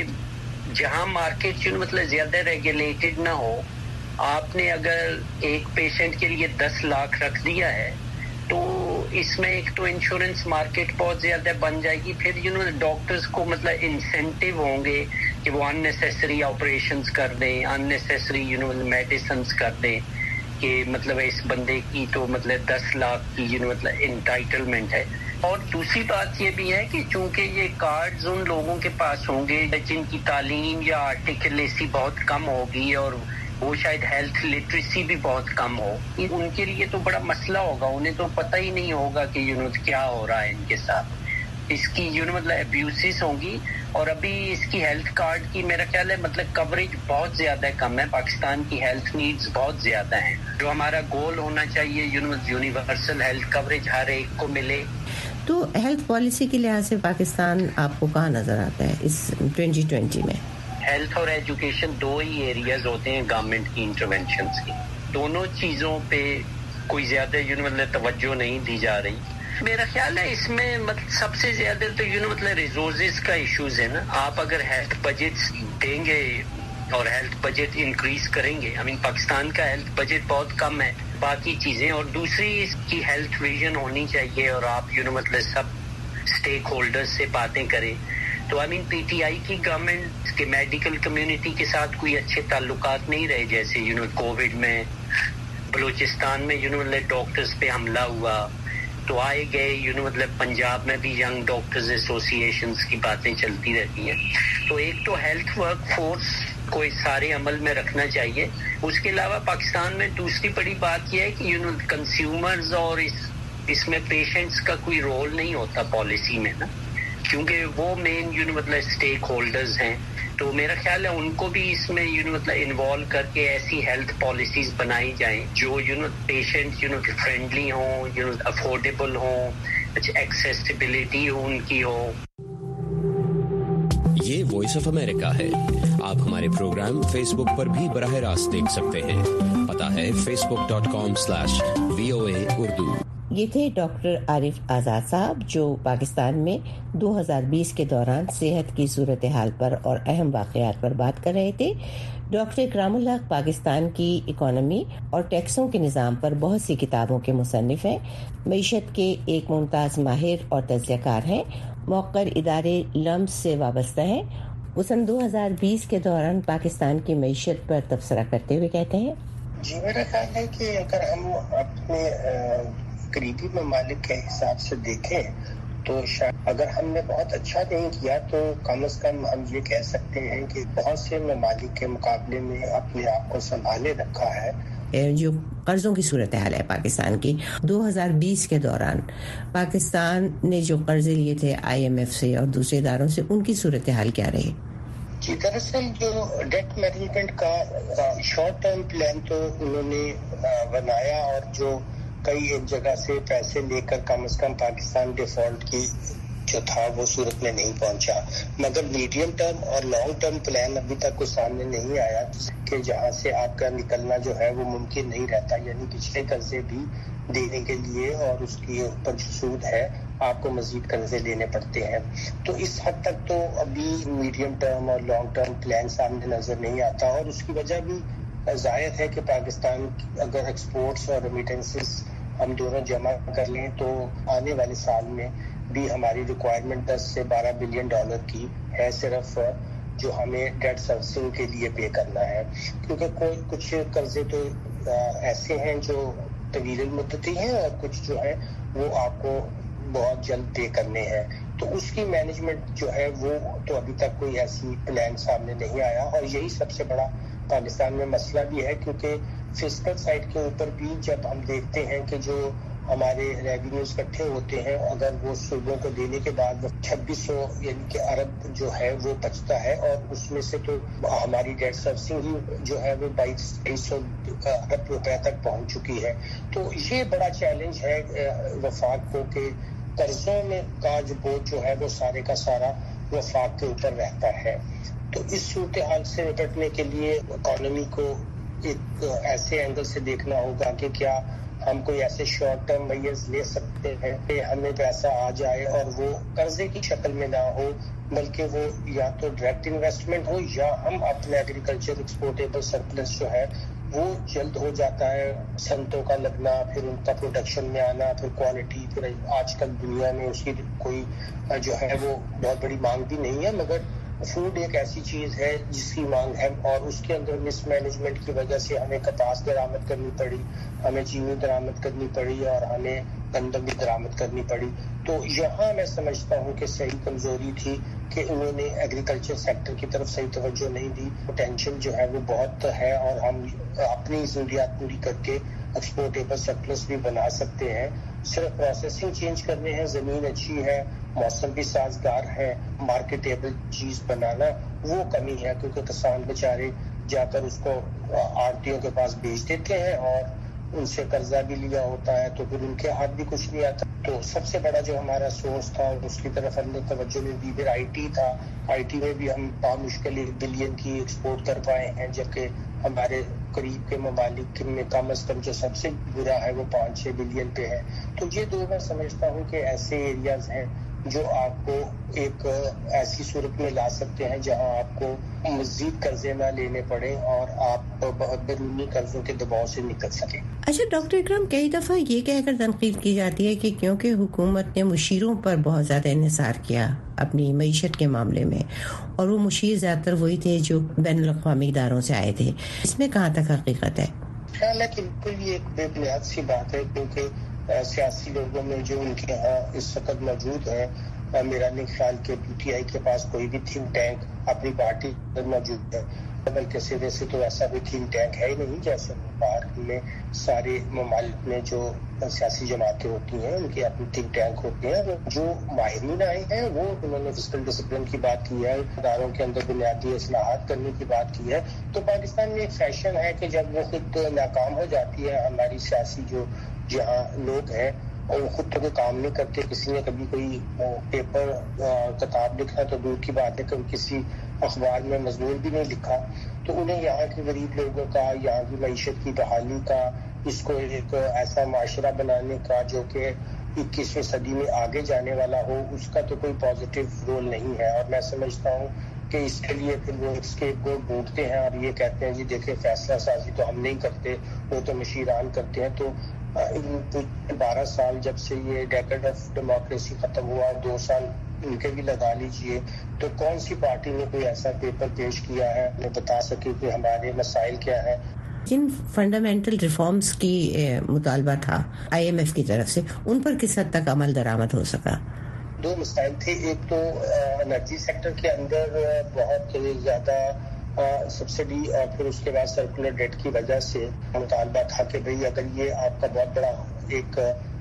कि जहां मार्केट जो मतलब ज्यादा रेगुलेटेड ना हो, आपने अगर एक पेशेंट के लिए दस लाख रख दिया है तो इसमें एक तो इंश्योरेंस मार्केट बहुत ज्यादा बन जाएगी, फिर यू नो डॉक्टर्स को मतलब इंसेंटिव होंगे कि वो अननेसेसरी ऑपरेशंस कर दें, अननेसेसरी यू नो मेडिसिन्स कर दें कि मतलब इस बंदे की तो मतलब दस लाख की यू नो मतलब इंटाइटलमेंट है। और दूसरी बात ये भी है कि चूंकि ये कार्ड्स उन लोगों के पास होंगे जिनकी तालीम या आर्टिकलेसी बहुत कम होगी और वो शायद हेल्थ लिटरेसी भी बहुत कम हो, उनके लिए तो बड़ा मसला होगा, उन्हें तो पता ही नहीं होगा कि यू नो क्या हो रहा है इनके साथ, इसकी यू नो मतलब एब्यूसेस होंगी। और अभी इसकी हेल्थ कार्ड की मेरा ख्याल है मतलब कवरेज बहुत ज्यादा कम है, पाकिस्तान की हेल्थ नीड्स बहुत ज्यादा हैं। जो हमारा गोल होना चाहिए you know universal health coverage हर एक को मिले। तो हेल्थ पॉलिसी के लिहाज से पाकिस्तान आपको कहाँ नजर आता है इस ट्वेंटी ट्वेंटी में? हेल्थ और एजुकेशन दो ही एरियाज होते हैं गवर्नमेंट की इंटरवेंशंस की, दोनों चीजों पे कोई ज्यादा यू नो मतलब तवज्जो नहीं दी जा रही। मेरा ख्याल है इसमें मतलब सबसे ज्यादा तो यू नो मतलब रिसोर्सेज का इश्यूज है ना। आप अगर हेल्थ बजट देंगे और हेल्थ बजट इंक्रीज करेंगे, आई मीन पाकिस्तान का हेल्थ बजट बहुत कम है, बाकी चीजें, और दूसरी इसकी हेल्थ विजन होनी चाहिए और आप यू नो मतलब सब स्टेक होल्डर्स से बातें करें। तो आई मीन पीटीआई की गवर्नमेंट के मेडिकल कम्युनिटी के साथ कोई अच्छे ताल्लुकात नहीं रहे, जैसे यू नो कोविड में बलूचिस्तान में यू नो मतलब डॉक्टर्स पे हमला हुआ तो आए गए यू नो मतलब पंजाब में भी यंग डॉक्टर्स एसोसिएशंस की बातें चलती रहती हैं। तो एक तो हेल्थ वर्क फोर्स को इस सारे अमल में रखना चाहिए। उसके अलावा पाकिस्तान में दूसरी बड़ी बात यह है कि यू नो कंज्यूमर्स और इस इसमें पेशेंट्स का कोई रोल नहीं होता पॉलिसी में ना, क्योंकि वो मेन यू नो मतलब स्टेक होल्डर्स हैं। तो मेरा ख्याल है उनको भी इसमें यू नो मतलब इन्वॉल्व करके ऐसी हेल्थ पॉलिसीज बनाई जाएं जो you know patient you know friendly हो, यू नो अफोर्डेबल हो, एक्सेसिबिलिटी हो उनकी हो। ये वॉइस ऑफ अमेरिका है। आप हमारे प्रोग्राम फेसबुक पर भी बराह रास्त देख सकते हैं। पता है Facebook dot com slash V O A Urdu. ये थे डॉक्टर आरिफ आजाद साहब जो पाकिस्तान में दो हज़ार बीस के दौरान सेहत की सूरत हाल पर और अहम वाक़यात पर बात कर रहे थे। डॉक्टर इकरामुल हक पाकिस्तान की इकोनॉमी और टैक्सों के निज़ाम पर बहुत सी किताबों के मुसन्निफ हैं, मईशत के एक मुमताज़ माहिर और तज़कियाकार हैं, मौक़र इदारे लम्स से वाबस्ता हैं। वो सन दो हज़ार बीस के दौरान पाकिस्तान की मईशत पर तबसरा करते हुए कहते हैं, जी मेरा ख्याल है कि अगर हम अपने करीबी ममालिक के हिसाब से देखें तो शायद अगर हमने बहुत अच्छा नहीं किया तो कम से कम हम ये कह सकते हैं कि बहुत से ममालिक के मुकाबले में अपने आप को संभाले रखा है। जो कर्जों की सूरत हाल है पाकिस्तान की दो हज़ार बीस के दौरान, पाकिस्तान ने जो कर्जे लिए थे आईएमएफ से और दूसरे इदारों से, उनकी सूरत हाल क्या रही? जी दरअसल जो डेट मैनेजमेंट का शॉर्ट टर्म प्लान तो उन्होंने बनाया और जो कई एक जगह से पैसे लेकर कम से कम पाकिस्तान डिफॉल्ट की जो था वो सूरत में नहीं पहुंचा, मगर मीडियम टर्म और लॉन्ग टर्म प्लान अभी तक कुछ सामने नहीं आया कि जहां से आपका निकलना जो है वो मुमकिन नहीं रहता, यानी पिछले कर्जे भी देने के लिए और उसके ऊपर जो सूद है आपको मजीद कर्जे लेने पड़ते हैं। तो इस हद तक तो अभी मीडियम टर्म और लॉन्ग टर्म प्लान सामने नजर नहीं आता और उसकी वजह भी जाहिर है कि पाकिस्तान अगर एक्सपोर्ट्स और रेमिटेंसेस हम दोनों जमा कर लें तो आने वाले साल में भी हमारी रिक्वायरमेंट दस से बारह बिलियन डॉलर की है, सिर्फ जो हमें डेट सर्विसिंग के लिए पे करना है, क्योंकि कोई कुछ कर्जे तो ऐसे हैं जो तवील मुद्दती हैं और कुछ जो है वो आपको बहुत जल्द पे करने हैं। तो उसकी मैनेजमेंट जो है वो तो अभी तक कोई ऐसी प्लान सामने नहीं आया, और यही सबसे बड़ा पाकिस्तान में मसला भी है, क्योंकि फिस्कल साइड के ऊपर भी जब हम देखते हैं कि जो हमारे रेवेन्यूज इकट्ठे होते हैं, अगर वो सूबों को देने के बाद छब्बीस सौ यानी कि अरब जो है वो बचता है, और उसमें से तो हमारी डेट सर्विसिंग ही जो है वो बाईस तेईस सौ अरब रुपए तक पहुंच चुकी है। तो ये बड़ा चैलेंज है वफाक को कि कर्जों में का जो बोझ जो है वो सारे का सारा वफाक के ऊपर रहता है। तो इस सूरत हाल से निपटने के लिए इकोनॉमी को एक ऐसे एंगल से देखना होगा कि क्या हम कोई ऐसे शॉर्ट टर्म मेजर्स ले सकते हैं कि हमें पैसा आ जाए और वो कर्जे की शक्ल में ना हो, बल्कि वो या तो डायरेक्ट इन्वेस्टमेंट हो या हम अपने एग्रीकल्चर एक्सपोर्टेबल सरप्लस जो है वो जल्द हो जाता है, संतों का लगना, फिर उनका प्रोडक्शन में आना, फिर क्वालिटी, फिर आजकल दुनिया में उसकी कोई जो है वो बहुत बड़ी मांग भी नहीं है, मगर फूड एक ऐसी चीज है जिसकी मांग है, और उसके अंदर मिसमैनेजमेंट की वजह से हमें कपास दरामद करनी पड़ी, हमें चीनी दरामद करनी पड़ी और हमें गंदम भी दरामद करनी पड़ी। तो यहाँ मैं समझता हूँ कि सही कमजोरी थी कि उन्होंने एग्रीकल्चर सेक्टर की तरफ सही तवज्जो नहीं दी। पोटेंशियल जो है वो बहुत है और हम अपनी जरूरियात पूरी करके एक्सपोर्टेबल सरप्लस भी बना सकते हैं। सिर्फ प्रोसेसिंग चेंज करने हैं, जमीन अच्छी है, मौसम भी साजगार है, मार्केटेबल चीज बनाना वो कमी है, क्योंकि किसान बेचारे जाकर उसको आड़तियों के पास बेच देते हैं और उनसे कर्जा भी लिया होता है, तो फिर उनके हाथ भी कुछ नहीं आता। तो सबसे बड़ा जो हमारा सोर्स था उसकी तरफ हमने तवज्जो नहीं दी। फिर आईटी था, आईटी में भी हम बामुश्किल एक बिलियन की एक्सपोर्ट कर पाए हैं, जबकि हमारे करीब के ममालिक में कम अज कम जो सबसे बुरा है वो पाँच छः बिलियन पे है। तो ये दो मैं समझता हूँ कि ऐसे एरियाज हैं जो आपको एक ऐसी सूरत में ला सकते हैं जहां आपको मजीद कर्जे ना लेने पड़े और आप बैरूनी कर्जों के दबाव से निकल सकें। अच्छा डॉक्टर इकराम, कई दफ़ा ये कहकर तनकीद की जाती है कि क्योंकि हुकूमत ने मुशीरों पर बहुत ज़्यादा इन्हिसार किया अपनी मईशत के मामले में, और वो मुशीर ज़्यादातर वही थे जो बैनुल अक़वामी इदारों से आए थे, इसमें कहाँ तक हकीकत है? ख्याल है कि बिल्कुल ये एक बेबुनियाद सी बात है, क्योंकि सियासी लोगों में जो उनके यहाँ इस वक्त मौजूद है, मेरा नहीं ख्याल के पीटीआई के पास कोई भी थिंक टैंक अपनी पार्टी में मौजूद है, बल्कि सीधे से तो ऐसा कोई थिंक टैंक है ही नहीं। जैसे बाहर में सारे ममालिक में जो सियासी जमातें होती हैं उनके अपने थिंक टैंक होते हैं, जो माहिरीन आए हैं वो उन्होंने फिस्कल डिसिप्लिन की बात की है, इदारों के अंदर बुनियादी इस्लाहात करने की बात की है। तो पाकिस्तान में एक फैशन है कि जब वो खुद नाकाम हो जाती है हमारी सियासी जो जहाँ लोग हैं और वो खुद तो कोई काम नहीं करते, किसी ने कभी कोई पेपर किताब लिखा तो दूर की बात है, कभी किसी अखबार में मजमून भी नहीं लिखा, तो उन्हें यहाँ के गरीब लोगों का, यहाँ की मईशत की बहाली का, इसको एक ऐसा माशरा बनाने का जो कि इक्कीसवीं सदी में आगे जाने वाला हो, उसका तो कोई पॉजिटिव रोल नहीं है। और मैं समझता हूँ कि इसके लिए फिर वो स्केपगोट ढूंढते हैं और ये कहते हैं जी देखिए फैसला साजी तो हम नहीं करते, वो तो मशीरान करते हैं। तो इन बारह साल जब से ये डेकेड ऑफ डेमोक्रेसी खत्म हुआ, दो साल इनके भी लगा लीजिए, तो कौन सी पार्टी ने कोई ऐसा पेपर पेश किया है हमें बता सके कि हमारे मसाइल क्या है। जिन फंडामेंटल रिफॉर्म्स की मुतालबा था आईएमएफ की तरफ से, उन पर किस हद तक अमल दरामद हो सका? दो मसाइल थे, एक तो एनर्जी सेक्टर के अंदर बहुत ज्यादा सब्सिडी और फिर उसके बाद सर्कुलर डेट की वजह से मुतालबा था कि भाई अगर ये आपका बहुत बड़ा एक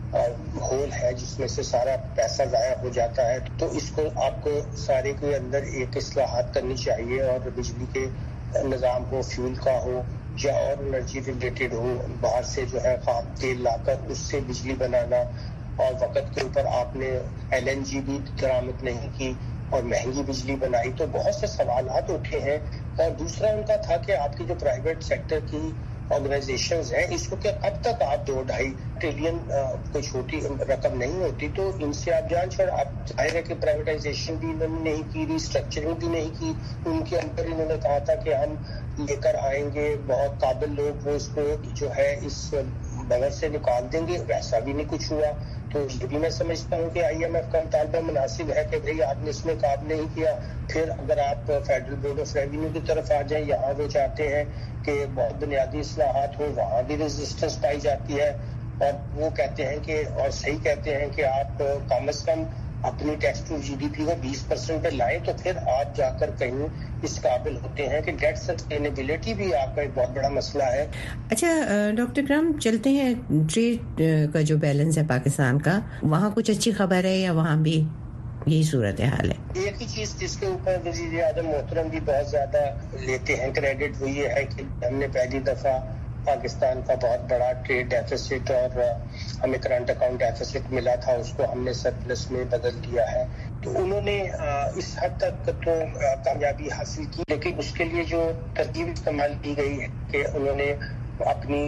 होल है जिसमें से सारा पैसा जाया हो जाता है, तो इसको आपको सारे के अंदर एक इस्लाहात करनी चाहिए और बिजली के निज़ाम हो, फ्यूल का हो या और एनर्जी रिलेटेड हो, बाहर से जो है खाम तेल लाकर उससे बिजली बनाना, और वक्त के ऊपर आपने एलएनजी भी दरामद नहीं की और महंगी बिजली बनाई। तो बहुत से सवालात उठे हैं। और दूसरा उनका था कि आपकी जो प्राइवेट सेक्टर की ऑर्गेनाइजेशंस हैं, इसको क्या कब तक आप दो ढाई ट्रिलियन कोई छोटी रकम नहीं होती, तो इनसे आप जान छोड़ आप जाहिर है कि प्राइवेटाइजेशन भी इन्होंने नहीं की, रिस्ट्रक्चरिंग भी नहीं की। उनके अंदर इन्होंने कहा था कि हम लेकर आएंगे बहुत काबिल लोग, वो इसको जो है इस भंवर से निकाल देंगे, वैसा भी नहीं कुछ हुआ। तो ये भी मैं समझता हूँ कि आई एम एफ का मुतालबा मुनासिब है कि भाई आपने इसमें काम नहीं किया। फिर अगर आप फेडरल बोर्ड ऑफ रेवेन्यू की तरफ आ जाएं, यहाँ वो चाहते हैं कि बहुत बुनियादी इस्लाहात हो, वहाँ भी रेजिस्टेंस पाई जाती है। और वो कहते हैं कि, और सही कहते हैं कि आप कम अज कम अपनी टैक्स टू जीडीपी को बीस परसेंट पे लाएं, तो फिर आप जाकर कहीं इस काबिल होते हैं कि डेट सस्टेनेबिलिटी भी आपका एक बहुत बड़ा मसला है। अच्छा डॉक्टर इकराम, चलते हैं ट्रेड का जो बैलेंस है पाकिस्तान का, वहाँ कुछ अच्छी खबर है या वहाँ भी यही सूरत हाल है? एक ही चीज जिसके ऊपर वज़ीर आज़म मोहतरम भी बहुत ज्यादा लेते हैं क्रेडिट, वो ये है कि हमने पहली दफा पाकिस्तान का बहुत बड़ा ट्रेड डेफिसिट और हमें करंट अकाउंट डेफिसिट मिला था, उसको हमने सरप्लस में बदल दिया है। तो उन्होंने इस हद तक तो कामयाबी हासिल की, लेकिन उसके लिए जो तरकीब इस्तेमाल की गई है कि उन्होंने अपनी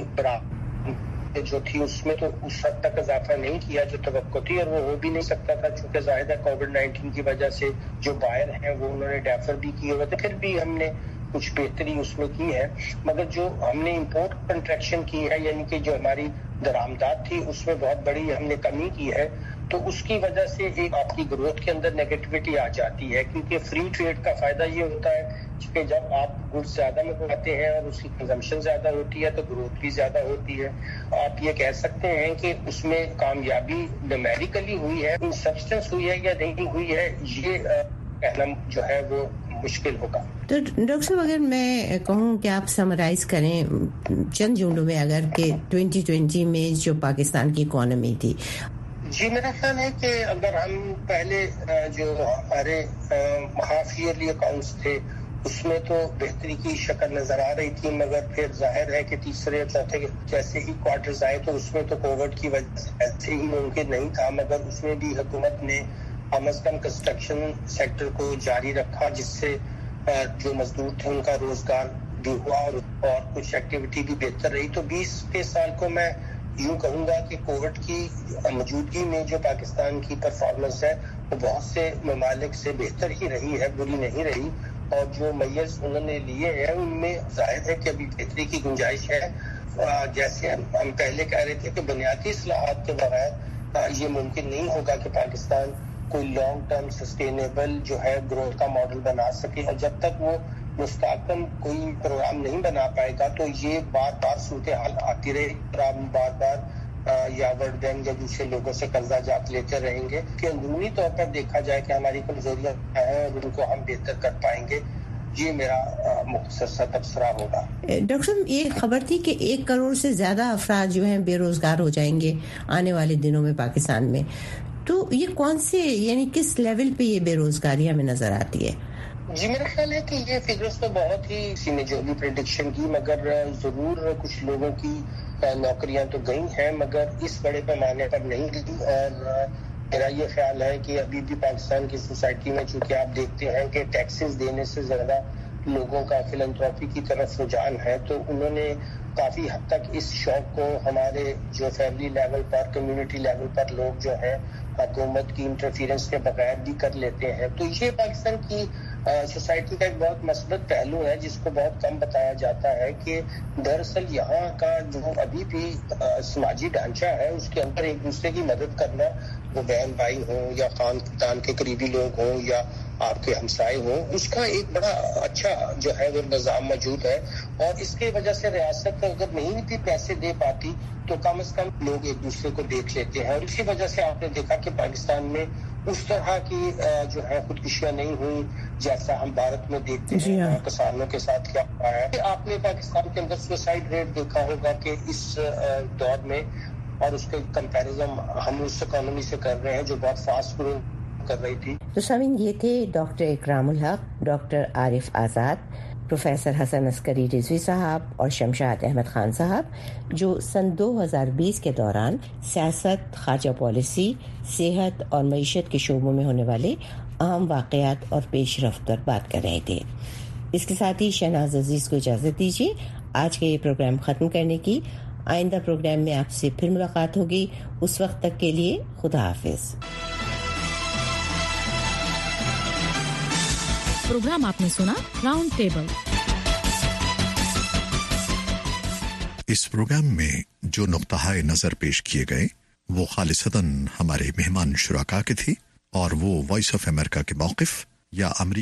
बरामद जो थी उसमें तो उस हद तक इजाफा नहीं किया जो तवक्को थी, और वो हो भी नहीं सकता था चूंकि जाहिर है कोविड नाइन्टीन की वजह से जो बायर हैं वो उन्होंने डेफर भी किए हुए थे। फिर भी हमने कुछ बेहतरी उसमें की है, मगर जो हमने इंपोर्ट कंट्रैक्शन की है, यानी कि जो हमारी दरामदात थी उसमें बहुत बड़ी हमने कमी की है, तो उसकी वजह से एक आपकी ग्रोथ के अंदर नेगेटिविटी आ जाती है। क्योंकि फ्री ट्रेड का फायदा ये होता है कि जब आप गुड्स ज्यादा मंगवाते हैं और उसकी कंजम्पशन ज्यादा होती है तो ग्रोथ भी ज्यादा होती है। आप ये कह सकते हैं कि उसमें कामयाबी न्यूमेरिकली हुई है, इन सब्सटेंस हुई है या नहीं हुई है, ये कहना जो है वो मुश्किल होगा। तो डॉक्टर साहब, अगर मैं कहूँ कि आप समराइज करें चंद जुमलों में अगर कि ट्वेंटी ट्वेंटी में जो पाकिस्तान की इकोनॉमी थी। जी, मेरा ख्याल है कि अगर हम पहले जो हमारे हाफ ईयरली अकाउंट्स थे उसमें तो बेहतरी की शक्ल नजर आ रही थी, मगर फिर जाहिर है कि तीसरे चौथे जैसे ही क्वार्टर्स आए तो उसमें तो कोविड की वजह से ऐसे ही मुमकिन नहीं था, मगर उसमें भी हुकूमत ने कम अज कम कंस्ट्रक्शन सेक्टर को जारी रखा, जिससे जो मजदूर थे उनका रोजगार भी हुआ और, और कुछ एक्टिविटी भी बेहतर रही। तो बीस के साल को मैं यूं कहूंगा कि कोविड की मौजूदगी में जो पाकिस्तान की परफॉर्मेंस है वो बहुत से ममालिक से बेहतर ही रही है, बुरी नहीं रही। और जो मैयर्स उन्होंने लिए हैं उनमें जाहिर है कि अभी बेहतरी की गुंजाइश है। जैसे हम पहले कह रहे थे कि बुनियादी इस्लाहात के बगैर ये मुमकिन नहीं होगा कि पाकिस्तान कोई लॉन्ग टर्म सस्टेनेबल जो है ग्रोथ का मॉडल बना सके, और जब तक वो मुस्तकम कोई प्रोग्राम नहीं बना पाएगा तो ये बार बार सूरत हाल आती रहेगी। हम बार बार या वर्ल्ड बैंक या दूसरे लोगों से कर्जा जात लेते रहेंगे कि अंदरूनी तौर पर देखा जाए कि हमारी कमजोरियां हैं और उनको हम बेहतर कर पाएंगे। ये मेरा मुख्तसर सा तबसरा होगा। डॉक्टर साहब, ये खबर थी कि एक करोड़ से ज्यादा अफराद जो हैं बेरोजगार हो जाएंगे आने वाले दिनों में पाकिस्तान में, तो ये कौन से यानी किस लेवल पे ये बेरोजगारी हमें नजर आती है? जी, मेरा ख्याल है कि ये फिगर्स तो बहुत ही किसी ने जो भी प्रेडिक्शन की, मगर जरूर कुछ लोगों की नौकरियां तो गई हैं, मगर इस बड़े पैमाने पर नहीं गई। और मेरा ये ख्याल है कि अभी भी पाकिस्तान की सोसाइटी में चूंकि आप देखते हैं कि टैक्सेस देने से ज्यादा लोगों का फिलंथ्रॉपी की तरफ रुझान है, तो उन्होंने काफी हद तक इस शौक को हमारे जो फैमिली लेवल पर, कम्युनिटी लेवल पर लोग जो है हुकूमत की इंटरफेरेंस के बगैर भी कर लेते हैं। तो ये पाकिस्तान की सोसाइटी का एक बहुत मस्बत पहलू है जिसको बहुत कम बताया जाता है कि दरअसल यहाँ का जो अभी भी समाजी ढांचा है उसके अंदर एक दूसरे की मदद करना, वो बहन भाई हो या खानदान के करीबी लोग हों या आपके हमसाए हों, उसका एक बड़ा अच्छा जो है वो निज़ाम मौजूद है। और इसकी वजह से रियासत अगर नहीं भी पैसे दे पाती तो कम से कम लोग एक दूसरे को देख लेते हैं। और इसी वजह से आपने देखा कि पाकिस्तान में उस तरह की जो है खुदकुशियां नहीं हुई जैसा हम भारत में देखते हैं किसानों के साथ क्या हुआ है। आपने पाकिस्तान के अंदर सुसाइड रेट देखा होगा कि इस दौर में, और उसके कंपैरिजन हम उस इकोनॉमी से कर रहे हैं जो बहुत फास्ट ग्रो कर रही थी। तो सामीन, ये थे doctor Ikramul Haq, doctor Arif Azad, professor Hasan Askari Rizvi sahab और शमशाद अहमद खान साहब, जो सन दो हज़ार बीस के दौरान सियासत, खारजा पॉलिसी, सेहत और मईशत के शोबों में होने वाले अहम वाक़यात और पेशरफ्त पर बात कर रहे थे। इसके साथ ही शहनाज अजीज को इजाज़त दीजिए आज का ये प्रोग्राम ख़त्म करने की। आइंदा प्रोग्राम में आपसे फिर मुलाकात होगी। उस वक्त तक के लिए खुदा हाफिज। प्रोग्राम आपने सुना राउंड टेबल। इस प्रोग्राम में जो नुक्ताए नजर पेश किए गए वो खालिसतन हमारे मेहमान शुराका के थे और वो वॉइस ऑफ अमेरिका के मौक़िफ़ या अमरीका